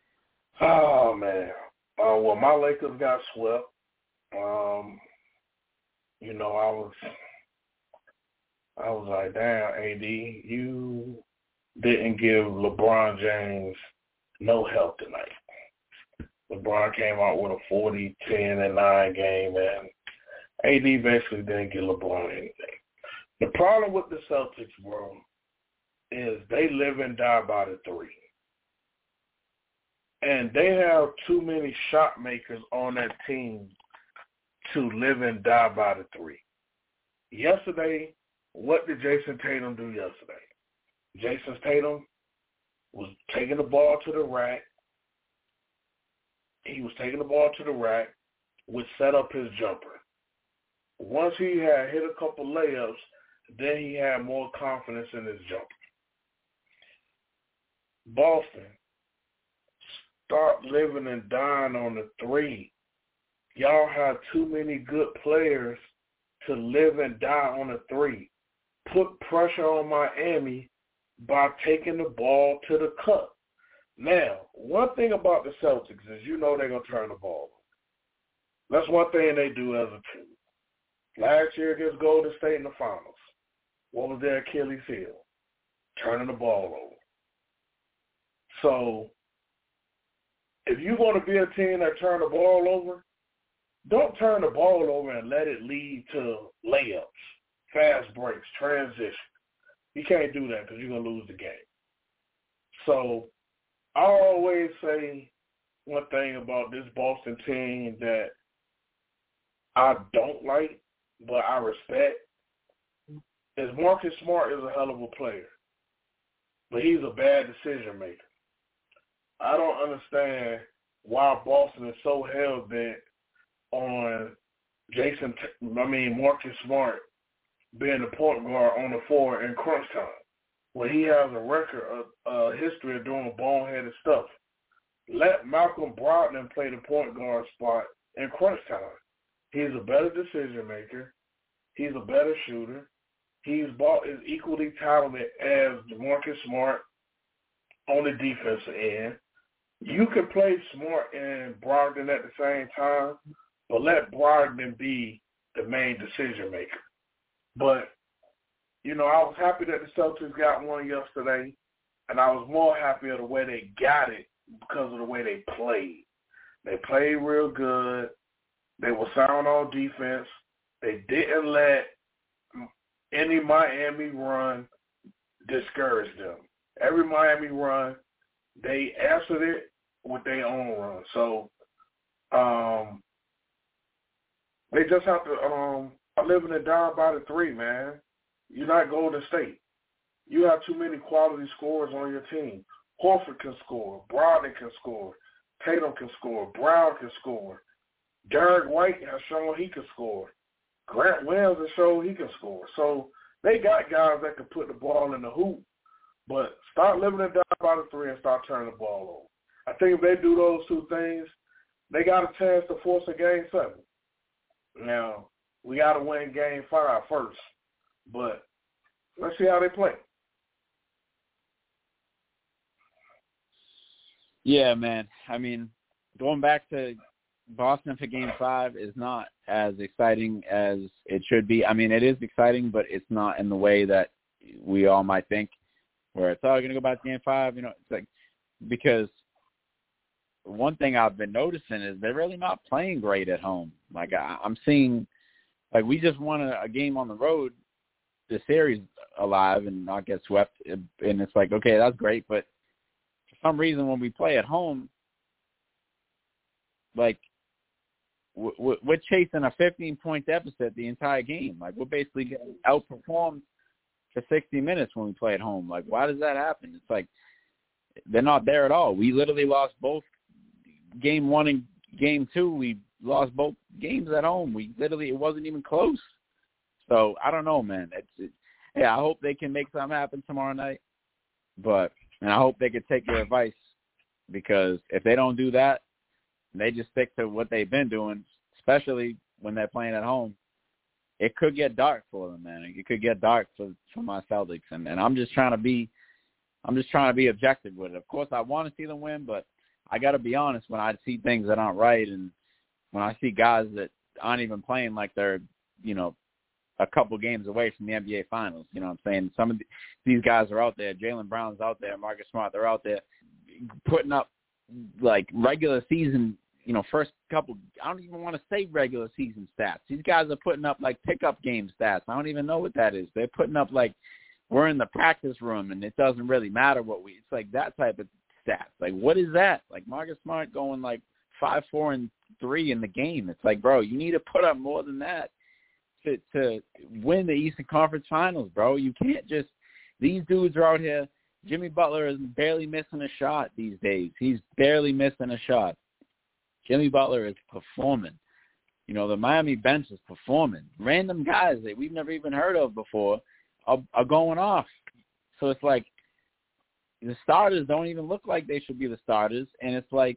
Oh, man. Uh, well, my Lakers got swept. Um, you know, I was I was like, damn, A D, you didn't give LeBron James no help tonight. LeBron came out with a forty, ten, and nine game, and A D basically didn't give LeBron anything. The problem with the Celtics, bro, is they live and die by the three. And they have too many shot makers on that team to live and die by the three. Yesterday, what did Jason Tatum do yesterday? Jason Tatum was taking the ball to the rack. He was taking the ball to the rack, which set up his jumper. Once he had hit a couple layups, then he had more confidence in his jumper. Boston, start living and dying on the three. Y'all have too many good players to live and die on the three. Put pressure on Miami by taking the ball to the cup. Now, one thing about the Celtics is you know they're going to turn the ball over. That's one thing they do as a team. Last year against Golden State in the finals, what was their Achilles heel? Turning the ball over. So, if you're going to be a team that turn the ball over, don't turn the ball over and let it lead to layups, fast breaks, transition. You can't do that because you're going to lose the game. So, I always say one thing about this Boston team that I don't like, but I respect, is Marcus Smart is a hell of a player, but he's a bad decision maker. I don't understand why Boston is so hell-bent on Jason, I mean Marcus Smart being the point guard on the floor in crunch time when he has a record of uh, history of doing boneheaded stuff. Let Malcolm Brogdon play the point guard spot in crunch time. He's a better decision maker. He's a better shooter. He's ball is equally talented as Marcus Smart on the defensive end. You can play Smart and Brogdon at the same time, but let Brogdon be the main decision maker. But, you know, I was happy that the Celtics got one yesterday, and I was more happy of the way they got it because of the way they played. They played real good. They were sound on defense. They didn't let any Miami run discourage them. Every Miami run, they answered it with their own run. So um, they just have to um, live and die by the three, man. You're not Golden State. You have too many quality scorers on your team. Horford can score. Brogdon can score. Tatum can score. Brown can score. Derek White has shown he can score. Grant Williams has shown he can score. So they got guys that can put the ball in the hoop, but start living and die by the three and start turning the ball over. I think if they do those two things, they got a chance to force a game seven. Now, we got to win game five first, but let's see how they play. Yeah, man. I mean, going back to Boston for game five is not as exciting as it should be. I mean, it is exciting, but it's not in the way that we all might think, where it's, oh, going to go back to game five. You know, it's like, because one thing I've been noticing is they're really not playing great at home. Like, I, I'm seeing, like, we just won a, a game on the road, the series alive, and not get swept. And it's like, okay, that's great, but for some reason when we play at home, like, we're chasing a fifteen-point deficit the entire game. Like, we're basically getting outperformed for sixty minutes when we play at home. Like, why does that happen? It's like they're not there at all. We literally lost both game one and game two. We lost both games at home. We literally, it wasn't even close. So, I don't know, man. It's, it, yeah, I hope they can make something happen tomorrow night. But, and I hope they can take your advice, because if they don't do that, they just stick to what they've been doing, especially when they're playing at home, it could get dark for them, man. It could get dark for, for my Celtics. And, and I'm just trying to be I'm just trying to be objective with it. Of course, I want to see them win, but I got to be honest when I see things that aren't right, and when I see guys that aren't even playing like they're, you know, a couple games away from the N B A Finals. You know what I'm saying? Some of the, these guys are out there. Jaylen Brown's out there. Marcus Smart, they're out there putting up, like, regular season, you know, first couple – I don't even want to say regular season stats. These guys are putting up, like, pickup game stats. I don't even know what that is. They're putting up, like, we're in the practice room, and it doesn't really matter what we – it's like that type of stats. Like, what is that? Like, Marcus Smart going, like, five, four, and three in the game. It's like, bro, you need to put up more than that to to win the Eastern Conference Finals, bro. You can't just – these dudes are out here. Jimmy Butler is barely missing a shot these days. He's barely missing a shot. Jimmy Butler is performing. You know, the Miami bench is performing. Random guys that we've never even heard of before are, are going off. So it's like the starters don't even look like they should be the starters. And it's like,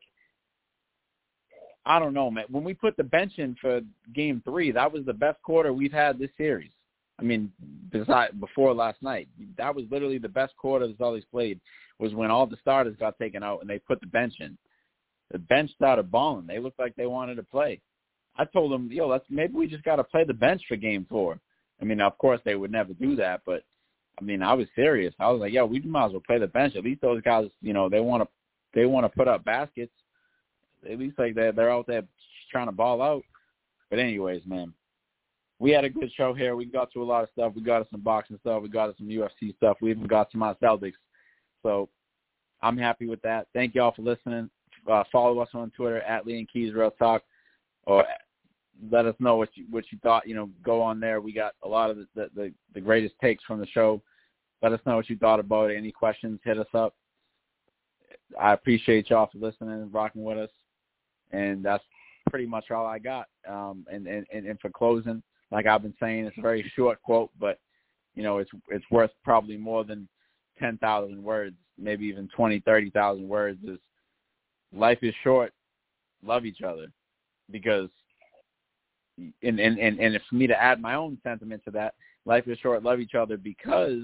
I don't know, man. When we put the bench in for game three, that was the best quarter we've had this series. I mean, besides, before last night. That was literally the best quarter the Celtics played, was when all the starters got taken out and they put the bench in. The bench started balling. They looked like they wanted to play. I told them, yo, let's maybe we just got to play the bench for game four. I mean, of course, they would never do that, but, I mean, I was serious. I was like, yo, we might as well play the bench. At least those guys, you know, they want to they want to put up baskets. At least like they're, they're out there trying to ball out. But anyways, man, we had a good show here. We got to a lot of stuff. We got to some boxing stuff. We got to some U F C stuff. We even got to my Celtics. So I'm happy with that. Thank you all for listening. Uh, follow us on Twitter at Lee and Keys Real Talk, or let us know what you what you thought. You know, go on there. We got a lot of the, the, the, the greatest takes from the show. Let us know what you thought about it. Any questions, hit us up. I appreciate y'all for listening and rocking with us. And that's pretty much all I got. Um, and, and, and for closing, like I've been saying, it's a very short quote, but, you know, it's it's worth probably more than ten thousand words, maybe even twenty, thirty thousand words. Is life is short, love each other. Because, and, and, and, and for me to add my own sentiment to that, life is short, love each other, because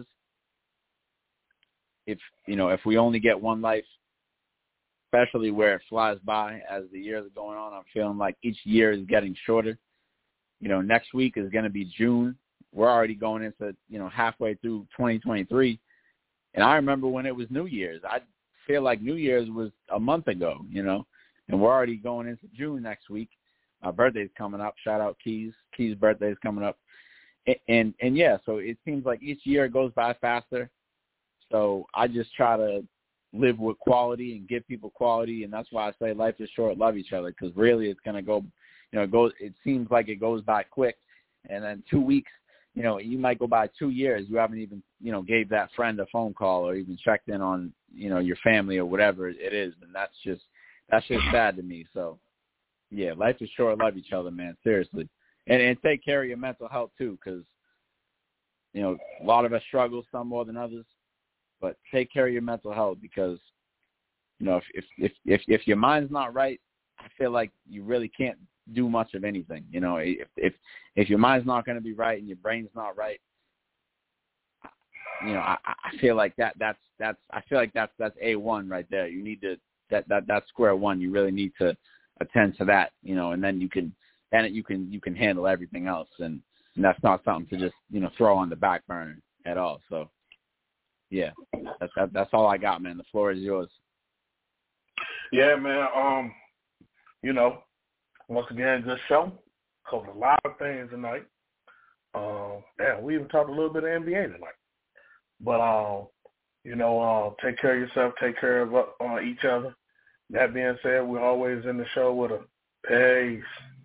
if, you know, if we only get one life, especially where it flies by as the years are going on, I'm feeling like each year is getting shorter. You know, next week is going to be June. We're already going into, you know, halfway through twenty twenty-three. And I remember when it was New Year's. I feel like New Year's was a month ago, you know, and we're already going into June next week. My birthday's coming up. Shout out Keys. Keys' birthday's coming up. And, and, and yeah, so it seems like each year goes by faster. So I just try to live with quality and give people quality, and that's why I say life is short, love each other, because really it's going to go, you know, it goes, it seems like it goes by quick, and then two weeks, you know, you might go by two years, you haven't even, you know, gave that friend a phone call or even checked in on, you know, your family or whatever it is, and that's just, that's just sad to me. So, yeah, life is short, love each other, man, seriously. And, and take care of your mental health, too, because, you know, a lot of us struggle, some more than others. But take care of your mental health, because, you know, if if if if your mind's not right, I feel like you really can't do much of anything. You know, if if if your mind's not going to be right and your brain's not right, you know, I, I feel like that that's that's I feel like that's that's A one right there. You need to that that that's square one. You really need to attend to that. You know, and then you can then you can you can handle everything else, and, and that's not something to just, you know, throw on the back burner at all. So. Yeah, that's that, that's all I got, man. The floor is yours. Yeah, man. Um, you know, once again, good show. Covered a lot of things tonight. Um, yeah, we even talked a little bit of N B A tonight. But um, you know, uh, take care of yourself. Take care of uh, each other. That being said, we're always in the show with a peace.